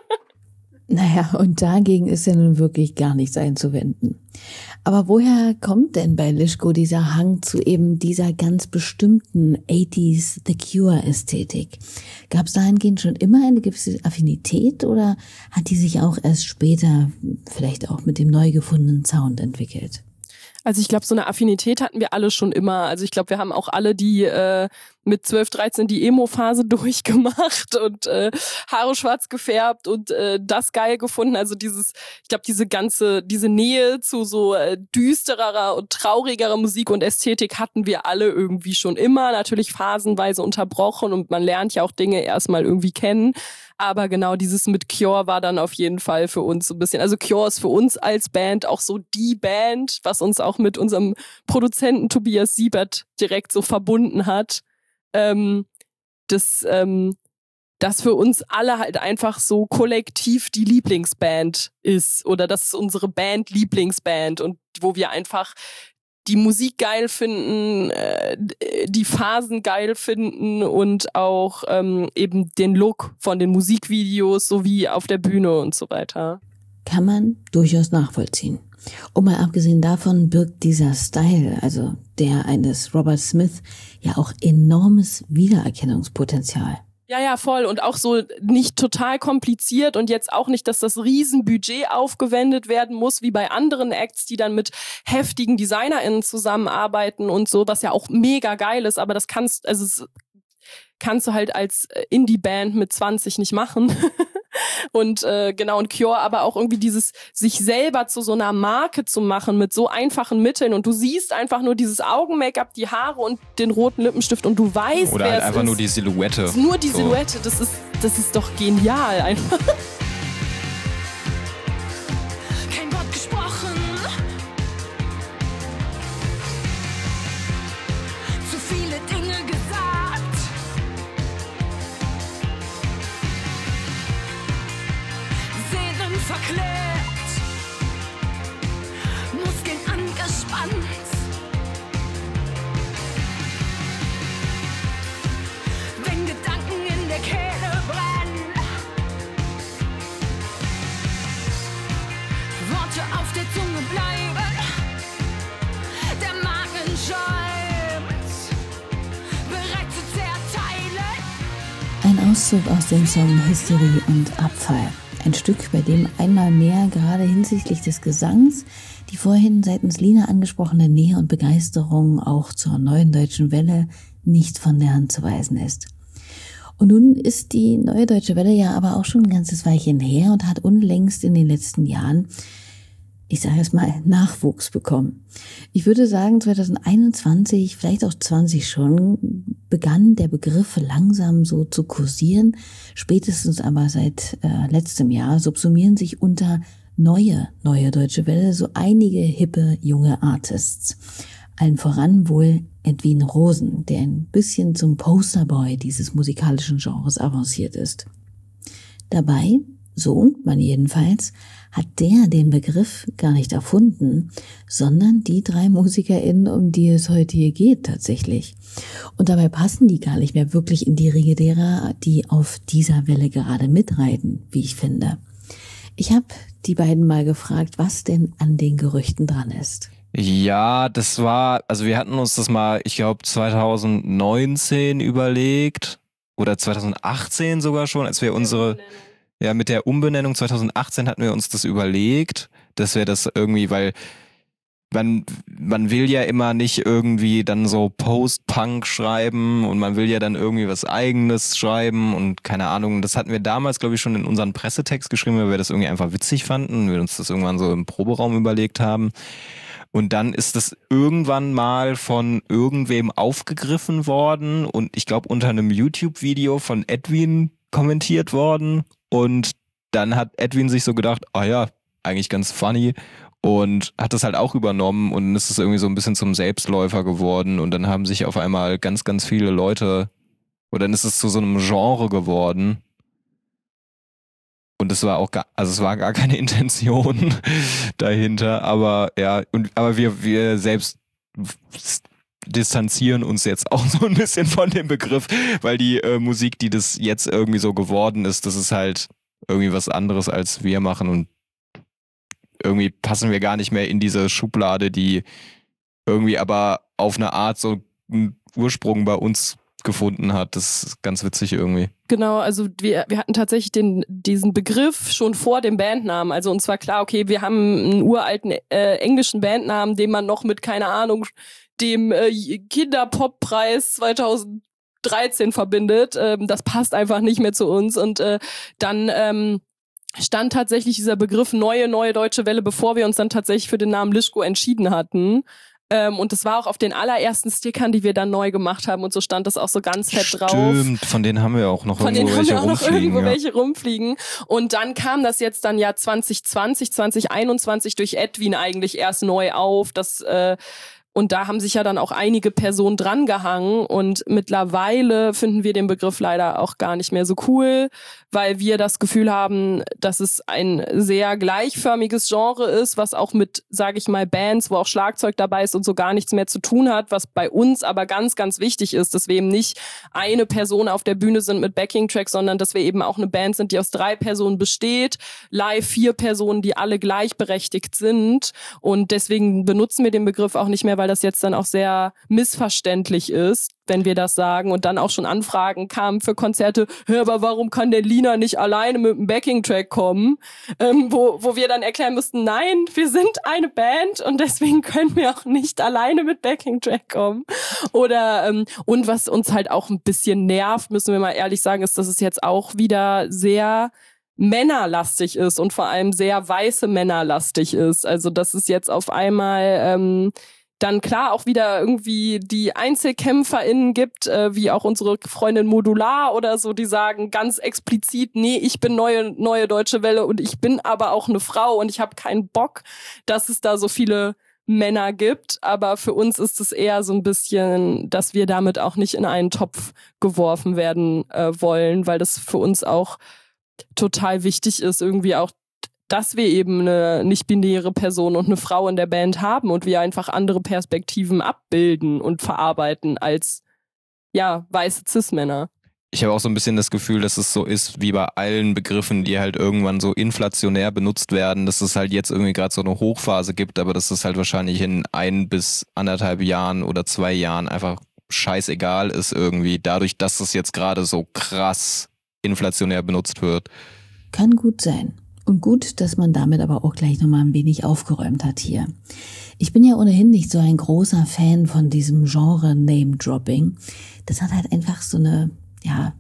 Naja, und dagegen ist ja nun wirklich gar nichts einzuwenden. Aber woher kommt denn bei Lischko dieser Hang zu eben dieser ganz bestimmten achtziger The Cure-Ästhetik? Gab es dahingehend schon immer eine gewisse Affinität oder hat die sich auch erst später vielleicht auch mit dem neu gefundenen Sound entwickelt? Also ich glaube, so eine Affinität hatten wir alle schon immer. Also ich glaube, wir haben auch alle die äh, mit zwölf, dreizehn die Emo-Phase durchgemacht und äh, Haare schwarz gefärbt und äh, das geil gefunden. Also dieses, ich glaube, diese ganze, diese Nähe zu so äh, düstererer und traurigerer Musik und Ästhetik hatten wir alle irgendwie schon immer. Natürlich phasenweise unterbrochen und man lernt ja auch Dinge erstmal irgendwie kennen. Aber genau dieses mit Cure war dann auf jeden Fall für uns so ein bisschen, also Cure ist für uns als Band auch so die Band, was uns auch mit unserem Produzenten Tobias Siebert direkt so verbunden hat. Ähm, das, ähm, das für uns alle halt einfach so kollektiv die Lieblingsband ist oder das ist unsere Band Lieblingsband und wo wir einfach die Musik geil finden, äh, die Phasen geil finden und auch ähm, eben den Look von den Musikvideos sowie auf der Bühne und so weiter. Kann man durchaus nachvollziehen. Und mal abgesehen davon birgt dieser Style, also der eines Robert Smith, ja auch enormes Wiedererkennungspotenzial. Ja, ja, voll. Und auch so nicht total kompliziert und jetzt auch nicht, dass das Riesenbudget aufgewendet werden muss, wie bei anderen Acts, die dann mit heftigen DesignerInnen zusammenarbeiten und so, was ja auch mega geil ist, aber das kannst, also es kannst du halt als Indie-Band mit zwanzig nicht machen. Und äh, genau, und Cure aber auch irgendwie dieses, sich selber zu so einer Marke zu machen mit so einfachen Mitteln und du siehst einfach nur dieses Augen-Make-up, die Haare und den roten Lippenstift und du weißt, oder wer halt es einfach ist. nur die Silhouette. Nur die so. Silhouette, das ist, das ist doch genial einfach. Kein Wort gesprochen. Zu viele Dinge gesagt. Seelen verklebt. Muskeln angespannt. Wenn Gedanken in der Kehle brennen. Worte auf der Zunge bleiben. Der Magen schäumt. Bereit zu zerteilen. Ein Auszug aus dem Song History und Abfall. Ein Stück, bei dem einmal mehr gerade hinsichtlich des Gesangs die vorhin seitens Lina angesprochene Nähe und Begeisterung auch zur Neuen Deutschen Welle nicht von der Hand zu weisen ist. Und nun ist die Neue Deutsche Welle ja aber auch schon ein ganzes Weilchen her und hat unlängst in den letzten Jahren, ich sage es mal, Nachwuchs bekommen. Ich würde sagen, zwanzig einundzwanzig, vielleicht auch zwanzig schon, begann der Begriff langsam so zu kursieren. Spätestens aber seit äh, letztem Jahr subsumieren sich unter neue, neue Deutsche Welle so einige hippe junge Artists. Allen voran wohl Edwin Rosen, der ein bisschen zum Posterboy dieses musikalischen Genres avanciert ist. Dabei, so man jedenfalls, hat der den Begriff gar nicht erfunden, sondern die drei MusikerInnen, um die es heute hier geht tatsächlich. Und dabei passen die gar nicht mehr wirklich in die Riege derer, die auf dieser Welle gerade mitreiten, wie ich finde. Ich habe die beiden mal gefragt, was denn an den Gerüchten dran ist. Ja, das war, also wir hatten uns das mal, ich glaube zwanzig neunzehn überlegt oder zwanzig achtzehn sogar schon, als wir unsere, ja mit der Umbenennung zwanzig achtzehn hatten wir uns das überlegt, dass wir das irgendwie, weil man, man will ja immer nicht irgendwie dann so Post-Punk schreiben und man will ja dann irgendwie was Eigenes schreiben und keine Ahnung, das hatten wir damals, glaube ich, schon in unseren Pressetext geschrieben, weil wir das irgendwie einfach witzig fanden und wir uns das irgendwann so im Proberaum überlegt haben. Und dann ist das irgendwann mal von irgendwem aufgegriffen worden und ich glaube unter einem YouTube-Video von Edwin kommentiert worden. Und dann hat Edwin sich so gedacht, ah ja, eigentlich ganz funny und hat das halt auch übernommen und dann ist es irgendwie so ein bisschen zum Selbstläufer geworden und dann haben sich auf einmal ganz, ganz viele Leute, oder dann ist es zu so einem Genre geworden. Und es war auch gar, also es war gar keine Intention dahinter, aber ja, und aber wir, wir selbst distanzieren uns jetzt auch so ein bisschen von dem Begriff, weil die äh, Musik, die das jetzt irgendwie so geworden ist, das ist halt irgendwie was anderes als wir machen und irgendwie passen wir gar nicht mehr in diese Schublade, die irgendwie aber auf eine Art so einen Ursprung bei uns gefunden hat. Das ist ganz witzig irgendwie. Genau, also wir, wir hatten tatsächlich den, diesen Begriff schon vor dem Bandnamen. Also uns war klar, okay, wir haben einen uralten äh, englischen Bandnamen, den man noch mit, keine Ahnung, dem äh, Kinderpoppreis zweitausenddreizehn verbindet. Ähm, das passt einfach nicht mehr zu uns. Und äh, dann ähm, stand tatsächlich dieser Begriff neue, neue Deutsche Welle, bevor wir uns dann tatsächlich für den Namen Lischko entschieden hatten. Ähm, und das war auch auf den allerersten Stickern, die wir dann neu gemacht haben und so stand das auch so ganz fett Stimmt, drauf. Stimmt, von denen haben wir auch noch von irgendwo denen welche haben wir auch noch rumfliegen. irgendwo ja. welche rumfliegen. Und dann kam das jetzt dann ja zwanzig zwanzig, zwanzig einundzwanzig durch Edwin eigentlich erst neu auf. Das äh, Und da haben sich ja dann auch einige Personen drangehangen und mittlerweile finden wir den Begriff leider auch gar nicht mehr so cool, weil wir das Gefühl haben, dass es ein sehr gleichförmiges Genre ist, was auch mit, sage ich mal, Bands, wo auch Schlagzeug dabei ist und so gar nichts mehr zu tun hat, was bei uns aber ganz, ganz wichtig ist, dass wir eben nicht eine Person auf der Bühne sind mit Backing-Tracks, sondern dass wir eben auch eine Band sind, die aus drei Personen besteht, live vier Personen, die alle gleichberechtigt sind und deswegen benutzen wir den Begriff auch nicht mehr, weil weil das jetzt dann auch sehr missverständlich ist, wenn wir das sagen und dann auch schon Anfragen kamen für Konzerte, hä, aber warum kann der Lina nicht alleine mit einem Backing-Track kommen? Ähm, wo, wo wir dann erklären mussten, nein, wir sind eine Band und deswegen können wir auch nicht alleine mit Backing-Track kommen. Oder ähm, und was uns halt auch ein bisschen nervt, müssen wir mal ehrlich sagen, ist, dass es jetzt auch wieder sehr männerlastig ist und vor allem sehr weiße männerlastig ist. Also dass es jetzt auf einmal ähm, dann klar auch wieder irgendwie die EinzelkämpferInnen gibt, äh, wie auch unsere Freundin Modular oder so, die sagen ganz explizit, nee, ich bin neue neue Deutsche Welle und ich bin aber auch eine Frau und ich habe keinen Bock, dass es da so viele Männer gibt. Aber für uns ist es eher so ein bisschen, dass wir damit auch nicht in einen Topf geworfen werden äh, wollen, weil das für uns auch total wichtig ist, irgendwie auch, dass wir eben eine nicht-binäre Person und eine Frau in der Band haben und wir einfach andere Perspektiven abbilden und verarbeiten als, ja, weiße Cis-Männer. Ich habe auch so ein bisschen das Gefühl, dass es so ist wie bei allen Begriffen, die halt irgendwann so inflationär benutzt werden, dass es halt jetzt irgendwie gerade so eine Hochphase gibt, aber dass es halt wahrscheinlich in ein bis anderthalb Jahren oder zwei Jahren einfach scheißegal ist irgendwie, dadurch, dass es jetzt gerade so krass inflationär benutzt wird. Kann gut sein. Und gut, dass man damit aber auch gleich nochmal ein wenig aufgeräumt hat hier. Ich bin ja ohnehin nicht so ein großer Fan von diesem Genre Name-Dropping. Das hat halt einfach so eine, ja,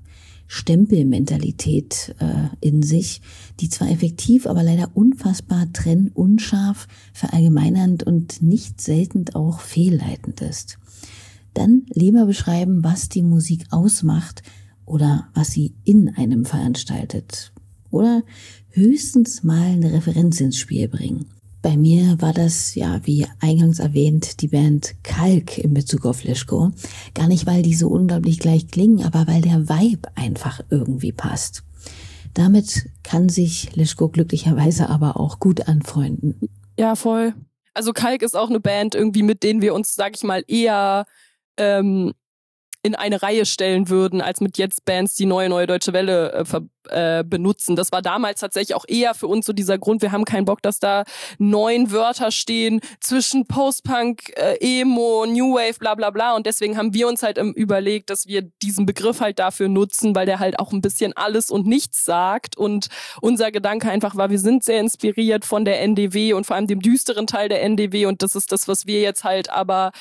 Stempelmentalität äh, in sich, die zwar effektiv, aber leider unfassbar trennunscharf, verallgemeinernd und nicht selten auch fehlleitend ist. Dann lieber beschreiben, was die Musik ausmacht oder was sie in einem veranstaltet. Oder höchstens mal eine Referenz ins Spiel bringen. Bei mir war das, ja, wie eingangs erwähnt, die Band Kalk in Bezug auf Lischko. Gar nicht, weil die so unglaublich gleich klingen, aber weil der Vibe einfach irgendwie passt. Damit kann sich Lischko glücklicherweise aber auch gut anfreunden. Ja, voll. Also Kalk ist auch eine Band irgendwie, mit denen wir uns, sag ich mal, eher ähm, in eine Reihe stellen würden, als mit jetzt Bands, die neue, neue Deutsche Welle äh, ver- äh, benutzen. Das war damals tatsächlich auch eher für uns so dieser Grund, wir haben keinen Bock, dass da neun Wörter stehen zwischen Post-Punk, äh, Emo, New Wave, bla bla bla. Und deswegen haben wir uns halt ähm, überlegt, dass wir diesen Begriff halt dafür nutzen, weil der halt auch ein bisschen alles und nichts sagt. Und unser Gedanke einfach war, wir sind sehr inspiriert von der N D W und vor allem dem düsteren Teil der N D W. Und das ist das, was wir jetzt halt aber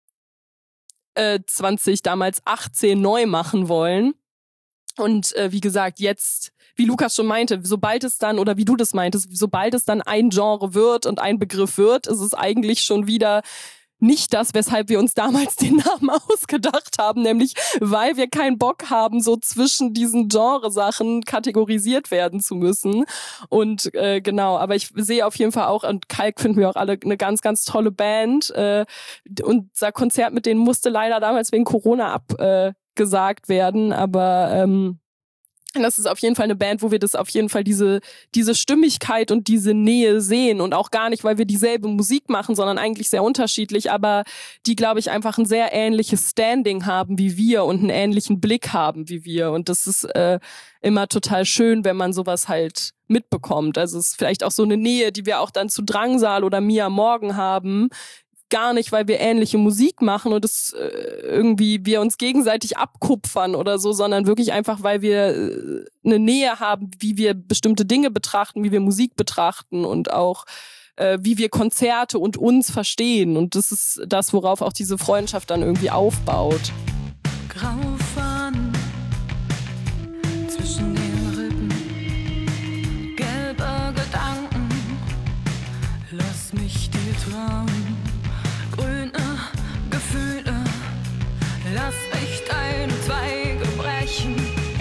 zwanzig, damals achtzehn neu machen wollen. Und äh, wie gesagt, jetzt, wie Lukas schon meinte, sobald es dann, oder wie du das meintest, sobald es dann ein Genre wird und ein Begriff wird, ist es eigentlich schon wieder nicht das, weshalb wir uns damals den Namen ausgedacht haben, nämlich weil wir keinen Bock haben, so zwischen diesen Genresachen kategorisiert werden zu müssen. Und äh, genau, aber ich sehe auf jeden Fall auch, und Kalk finden wir auch alle eine ganz, ganz tolle Band. Äh, unser Konzert mit denen musste leider damals wegen Corona abgesagt äh, werden, aber ähm, das ist auf jeden Fall eine Band, wo wir das auf jeden Fall diese diese Stimmigkeit und diese Nähe sehen und auch gar nicht, weil wir dieselbe Musik machen, sondern eigentlich sehr unterschiedlich, aber die, glaube ich, einfach ein sehr ähnliches Standing haben wie wir und einen ähnlichen Blick haben wie wir und das ist äh, immer total schön, wenn man sowas halt mitbekommt. Also es ist vielleicht auch so eine Nähe, die wir auch dann zu Drangsal oder Mia Morgan haben, gar nicht, weil wir ähnliche Musik machen und es äh, irgendwie wir uns gegenseitig abkupfern oder so, sondern wirklich einfach, weil wir äh, eine Nähe haben, wie wir bestimmte Dinge betrachten, wie wir Musik betrachten und auch äh, wie wir Konzerte und uns verstehen. Und das ist das, worauf auch diese Freundschaft dann irgendwie aufbaut. Graufahnen zwischen den Rippen, gelbe Gedanken, lass mich dir trauen. Grüne Gefühle, lass mich deine Zweige brechen.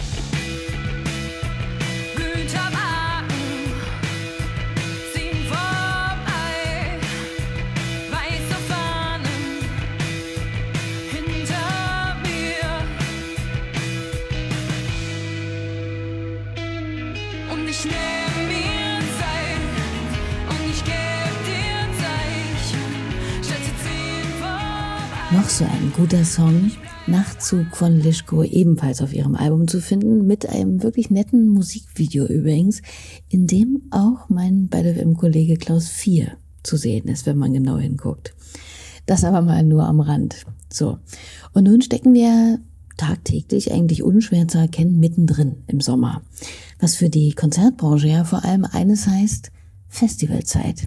Güterwagen ziehen vorbei, weiße Fahnen hinter mir. Und ich nehme mir Zeit und ich gebe dir Zeichen, statt sie ziehen vorbei. Noch so ein guter Song, Nachtzug von Lischko, ebenfalls auf ihrem Album zu finden, mit einem wirklich netten Musikvideo übrigens, in dem auch mein Byte F M-Kollege Klaus vier zu sehen ist, wenn man genau hinguckt. Das aber mal nur am Rand. So. Und nun stecken wir tagtäglich, eigentlich unschwer zu erkennen, mittendrin im Sommer. Was für die Konzertbranche ja vor allem eines heißt: Festivalzeit.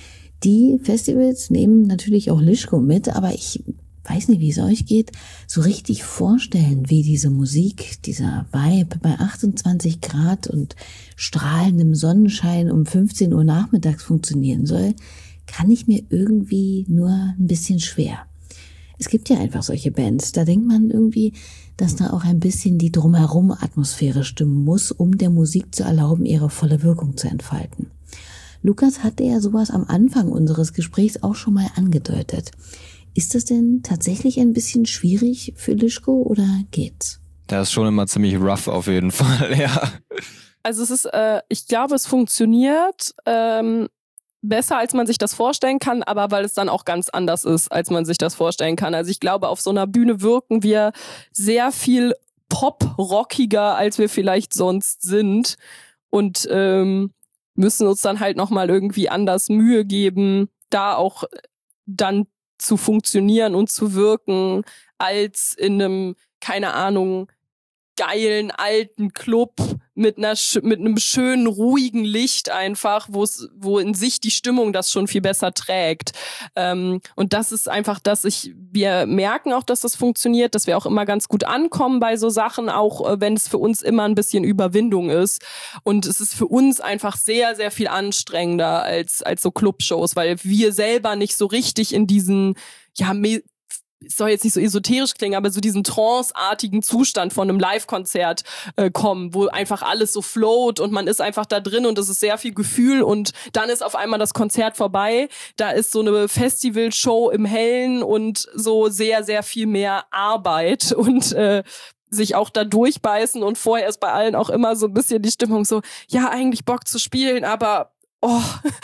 Die Festivals nehmen natürlich auch Lischko mit, aber ich weiß nicht, wie es euch geht, so richtig vorstellen, wie diese Musik, dieser Vibe bei achtundzwanzig Grad und strahlendem Sonnenschein um fünfzehn Uhr nachmittags funktionieren soll, kann ich mir irgendwie nur ein bisschen schwer. Es gibt ja einfach solche Bands, da denkt man irgendwie, dass da auch ein bisschen die Drumherum-Atmosphäre stimmen muss, um der Musik zu erlauben, ihre volle Wirkung zu entfalten. Lukas hatte ja sowas am Anfang unseres Gesprächs auch schon mal angedeutet. Ist das denn tatsächlich ein bisschen schwierig für Lischko oder geht's? Das ist schon immer ziemlich rough auf jeden Fall, ja. Also es ist, äh, ich glaube, es funktioniert ähm, besser, als man sich das vorstellen kann, aber weil es dann auch ganz anders ist, als man sich das vorstellen kann. Also ich glaube, auf so einer Bühne wirken wir sehr viel pop-rockiger, als wir vielleicht sonst sind und ähm, müssen uns dann halt nochmal irgendwie anders Mühe geben, da auch dann zu funktionieren und zu wirken, als in einem, keine Ahnung, geilen alten Club mit einer mit einem schönen ruhigen Licht einfach, wo es wo in sich die Stimmung das schon viel besser trägt. Ähm, und das ist einfach, dass ich wir merken auch, dass das funktioniert, dass wir auch immer ganz gut ankommen bei so Sachen, auch äh, wenn es für uns immer ein bisschen Überwindung ist. Und es ist für uns einfach sehr sehr viel anstrengender als als so Clubshows, weil wir selber nicht so richtig in diesen ja me- es soll jetzt nicht so esoterisch klingen, aber so diesen tranceartigen Zustand von einem Live-Konzert äh, kommen, wo einfach alles so float und man ist einfach da drin und es ist sehr viel Gefühl und dann ist auf einmal das Konzert vorbei. Da ist so eine Festivalshow im Hellen und so sehr, sehr viel mehr Arbeit und äh, sich auch da durchbeißen und vorher ist bei allen auch immer so ein bisschen die Stimmung so, ja, eigentlich Bock zu spielen, aber oh,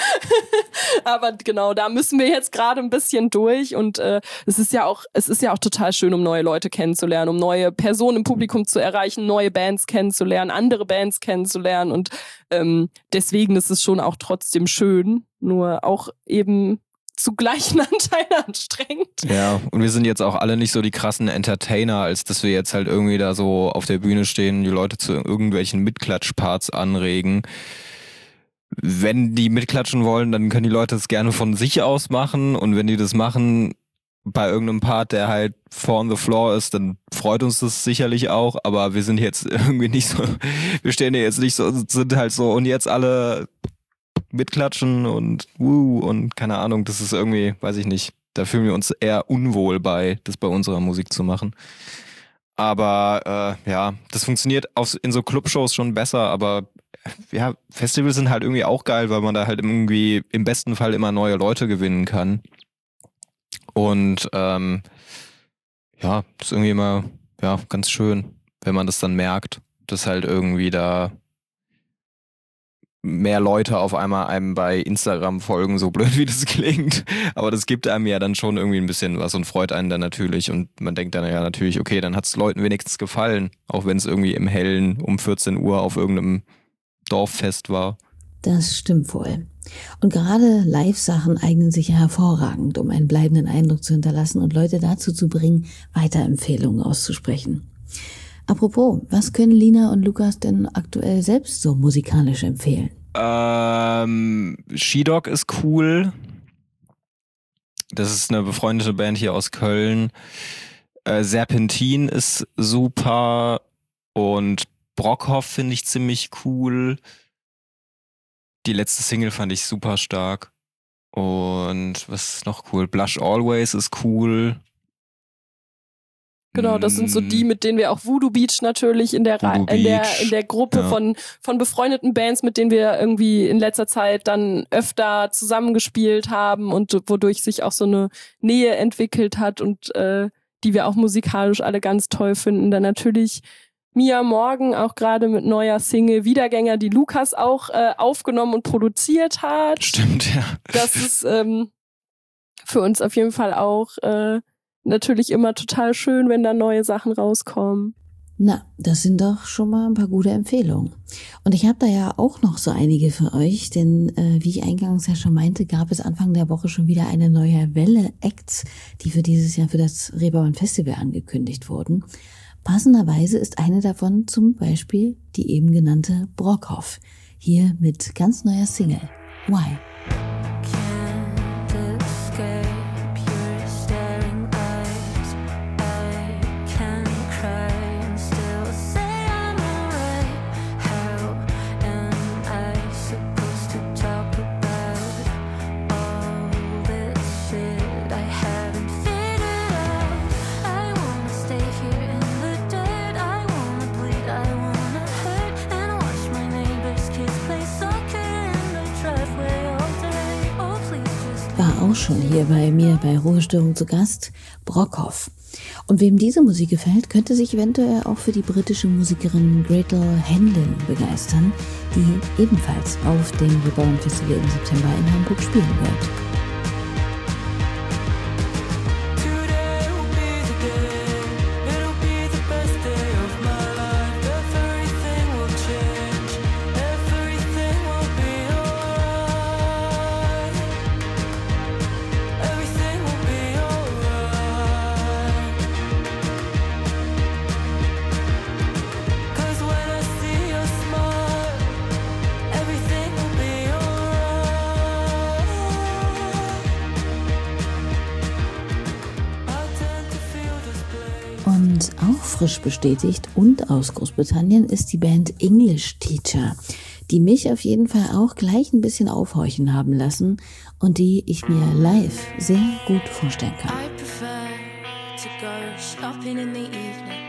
aber genau, da müssen wir jetzt gerade ein bisschen durch und äh, es ist ja auch, es ist ja auch total schön, um neue Leute kennenzulernen, um neue Personen im Publikum zu erreichen, neue Bands kennenzulernen, andere Bands kennenzulernen und ähm, deswegen ist es schon auch trotzdem schön, nur auch eben zu gleichen Anteilen anstrengend. Ja, und wir sind jetzt auch alle nicht so die krassen Entertainer, als dass wir jetzt halt irgendwie da so auf der Bühne stehen, die Leute zu irgendwelchen Mitklatschparts anregen. Wenn die mitklatschen wollen, dann können die Leute das gerne von sich aus machen und wenn die das machen bei irgendeinem Part, der halt four on the floor ist, dann freut uns das sicherlich auch, aber wir sind jetzt irgendwie nicht so, wir stehen hier jetzt nicht so, sind halt so und jetzt alle mitklatschen und wuh und keine Ahnung, das ist irgendwie, weiß ich nicht, da fühlen wir uns eher unwohl bei, das bei unserer Musik zu machen. Aber äh, ja, das funktioniert auf, in so Clubshows schon besser, aber ja, Festivals sind halt irgendwie auch geil, weil man da halt irgendwie im besten Fall immer neue Leute gewinnen kann. Und ähm, ja, das ist irgendwie immer ja, ganz schön, wenn man das dann merkt, dass halt irgendwie da mehr Leute auf einmal einem bei Instagram folgen, so blöd wie das klingt. Aber das gibt einem ja dann schon irgendwie ein bisschen was und freut einen dann natürlich. Und man denkt dann ja natürlich, okay, dann hat es Leuten wenigstens gefallen, auch wenn es irgendwie im Hellen um vierzehn Uhr auf irgendeinem Dorffest war. Das stimmt wohl. Und gerade Live-Sachen eignen sich ja hervorragend, um einen bleibenden Eindruck zu hinterlassen und Leute dazu zu bringen, Weiterempfehlungen auszusprechen. Apropos, was können Lina und Lukas denn aktuell selbst so musikalisch empfehlen? Ähm, She-Dog ist cool. Das ist eine befreundete Band hier aus Köln. Äh, Serpentin ist super und Brockhoff finde ich ziemlich cool. Die letzte Single fand ich super stark. Und was ist noch cool? Blush Always ist cool. Genau, das sind so die, mit denen wir auch Voodoo Beach natürlich in der Voodoo in der Beach, in der Gruppe ja. von von befreundeten Bands, mit denen wir irgendwie in letzter Zeit dann öfter zusammengespielt haben und wodurch sich auch so eine Nähe entwickelt hat und äh, die wir auch musikalisch alle ganz toll finden. Dann natürlich Mia Morgan, auch gerade mit neuer Single Wiedergänger, die Lukas auch äh, aufgenommen und produziert hat. Stimmt, ja. Das ist ähm, für uns auf jeden Fall auch äh, natürlich immer total schön, wenn da neue Sachen rauskommen. Na, das sind doch schon mal ein paar gute Empfehlungen. Und ich habe da ja auch noch so einige für euch, denn äh, wie ich eingangs ja schon meinte, gab es Anfang der Woche schon wieder eine neue Welle Acts, die für dieses Jahr für das Reeperbahn Festival angekündigt wurden. Passenderweise ist eine davon zum Beispiel die eben genannte Brockhoff, hier mit ganz neuer Single, Why? War auch schon hier bei mir bei Ruhestörung zu Gast, Brockhoff. Und wem diese Musik gefällt, könnte sich eventuell auch für die britische Musikerin Gretel Hanlon begeistern, die ebenfalls auf dem Reeperbahn Festival im September in Hamburg spielen wird. Und auch frisch bestätigt und aus Großbritannien ist die Band English Teacher, die mich auf jeden Fall auch gleich ein bisschen aufhorchen haben lassen und die ich mir live sehr gut vorstellen kann. I prefer to go shopping in the evening.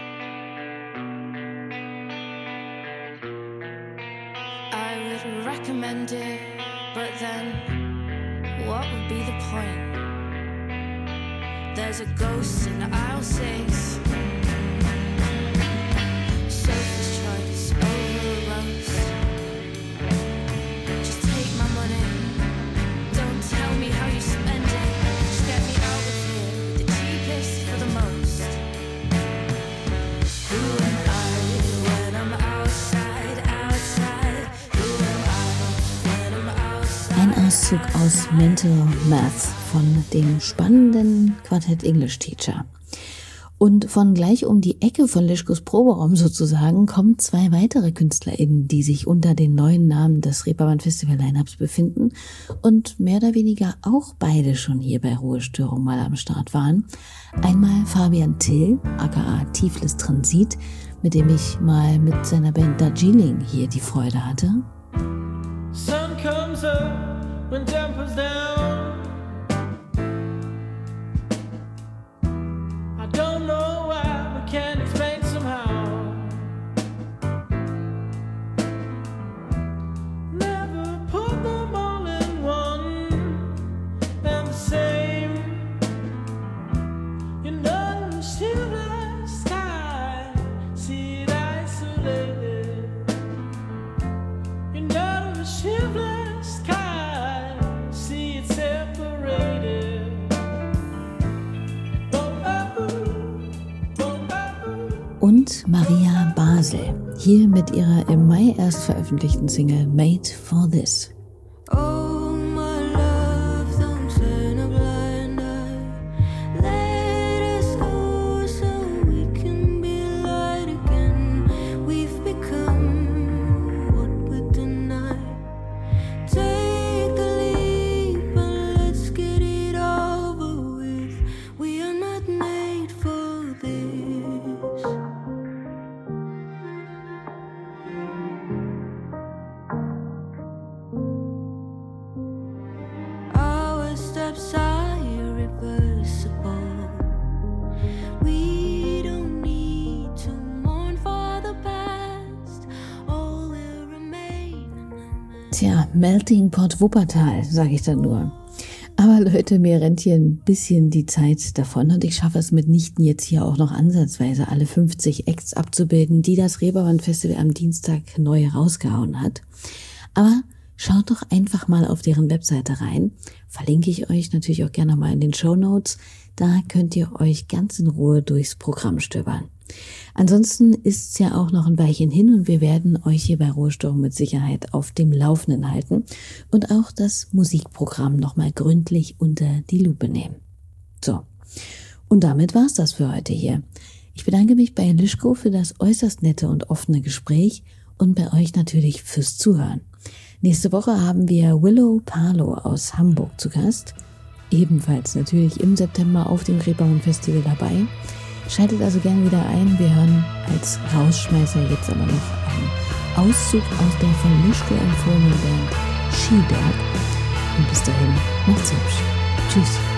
I would recommend it, but then what would be the point? There's a ghost in aisle six. Sophie's choice over a rose. Just take my money. Don't tell me how you spend it. Just get me out of here. The cheapest for the most. Who am I when I'm outside, outside? Who am I when I'm outside? Ein Auszug aus Mental Math von dem spannenden Quartett English Teacher. Und von gleich um die Ecke von Lischkos Proberaum sozusagen kommen zwei weitere KünstlerInnen, die sich unter den neuen Namen des Reeperbahn Festival Lineups befinden und mehr oder weniger auch beide schon hier bei Ruhestörung mal am Start waren. Einmal Fabian Till, aka Tiflis Transit, mit dem ich mal mit seiner Band Darjeeling hier die Freude hatte. Sun comes up when temper's down. I don't know why, but can't explain somehow. Never put them all in one and the same. You know, the shivers sky, see it isolated. You know, the shivers sky, see it separated. Und Maria Basel, hier mit ihrer im Mai erst veröffentlichten Single Made for This. Oh, my love, don't turn a blind eye. Let us go so we can be light again. We've become what we deny. Take the leap and let's get it over with. We are not made for this. Our steps are irreversible. We don't need to mourn for the past. All will remain. Tja, Melting Pot Wuppertal, sage ich dann nur. Aber Leute, mir rennt hier ein bisschen die Zeit davon und ich schaffe es mitnichten jetzt hier auch noch ansatzweise alle fünfzig Acts abzubilden, die das Reeperbahn Festival am Dienstag neu rausgehauen hat. Aber schaut doch einfach mal auf deren Webseite rein. Verlinke ich euch natürlich auch gerne mal in den Shownotes. Da könnt ihr euch ganz in Ruhe durchs Programm stöbern. Ansonsten ist es ja auch noch ein Weilchen hin und wir werden euch hier bei Ruhestörung mit Sicherheit auf dem Laufenden halten und auch das Musikprogramm nochmal gründlich unter die Lupe nehmen. So, und damit war's das für heute hier. Ich bedanke mich bei Lischko für das äußerst nette und offene Gespräch und bei euch natürlich fürs Zuhören. Nächste Woche haben wir Willow Palo aus Hamburg zu Gast, ebenfalls natürlich im September auf dem Reeperbahn Festival dabei. Schaltet also gerne wieder ein. Wir hören als Rausschmeißer jetzt aber noch einen Auszug aus der von Lischko empfohlenen Band She Dog. Und bis dahin, macht's hübsch. Tschüss.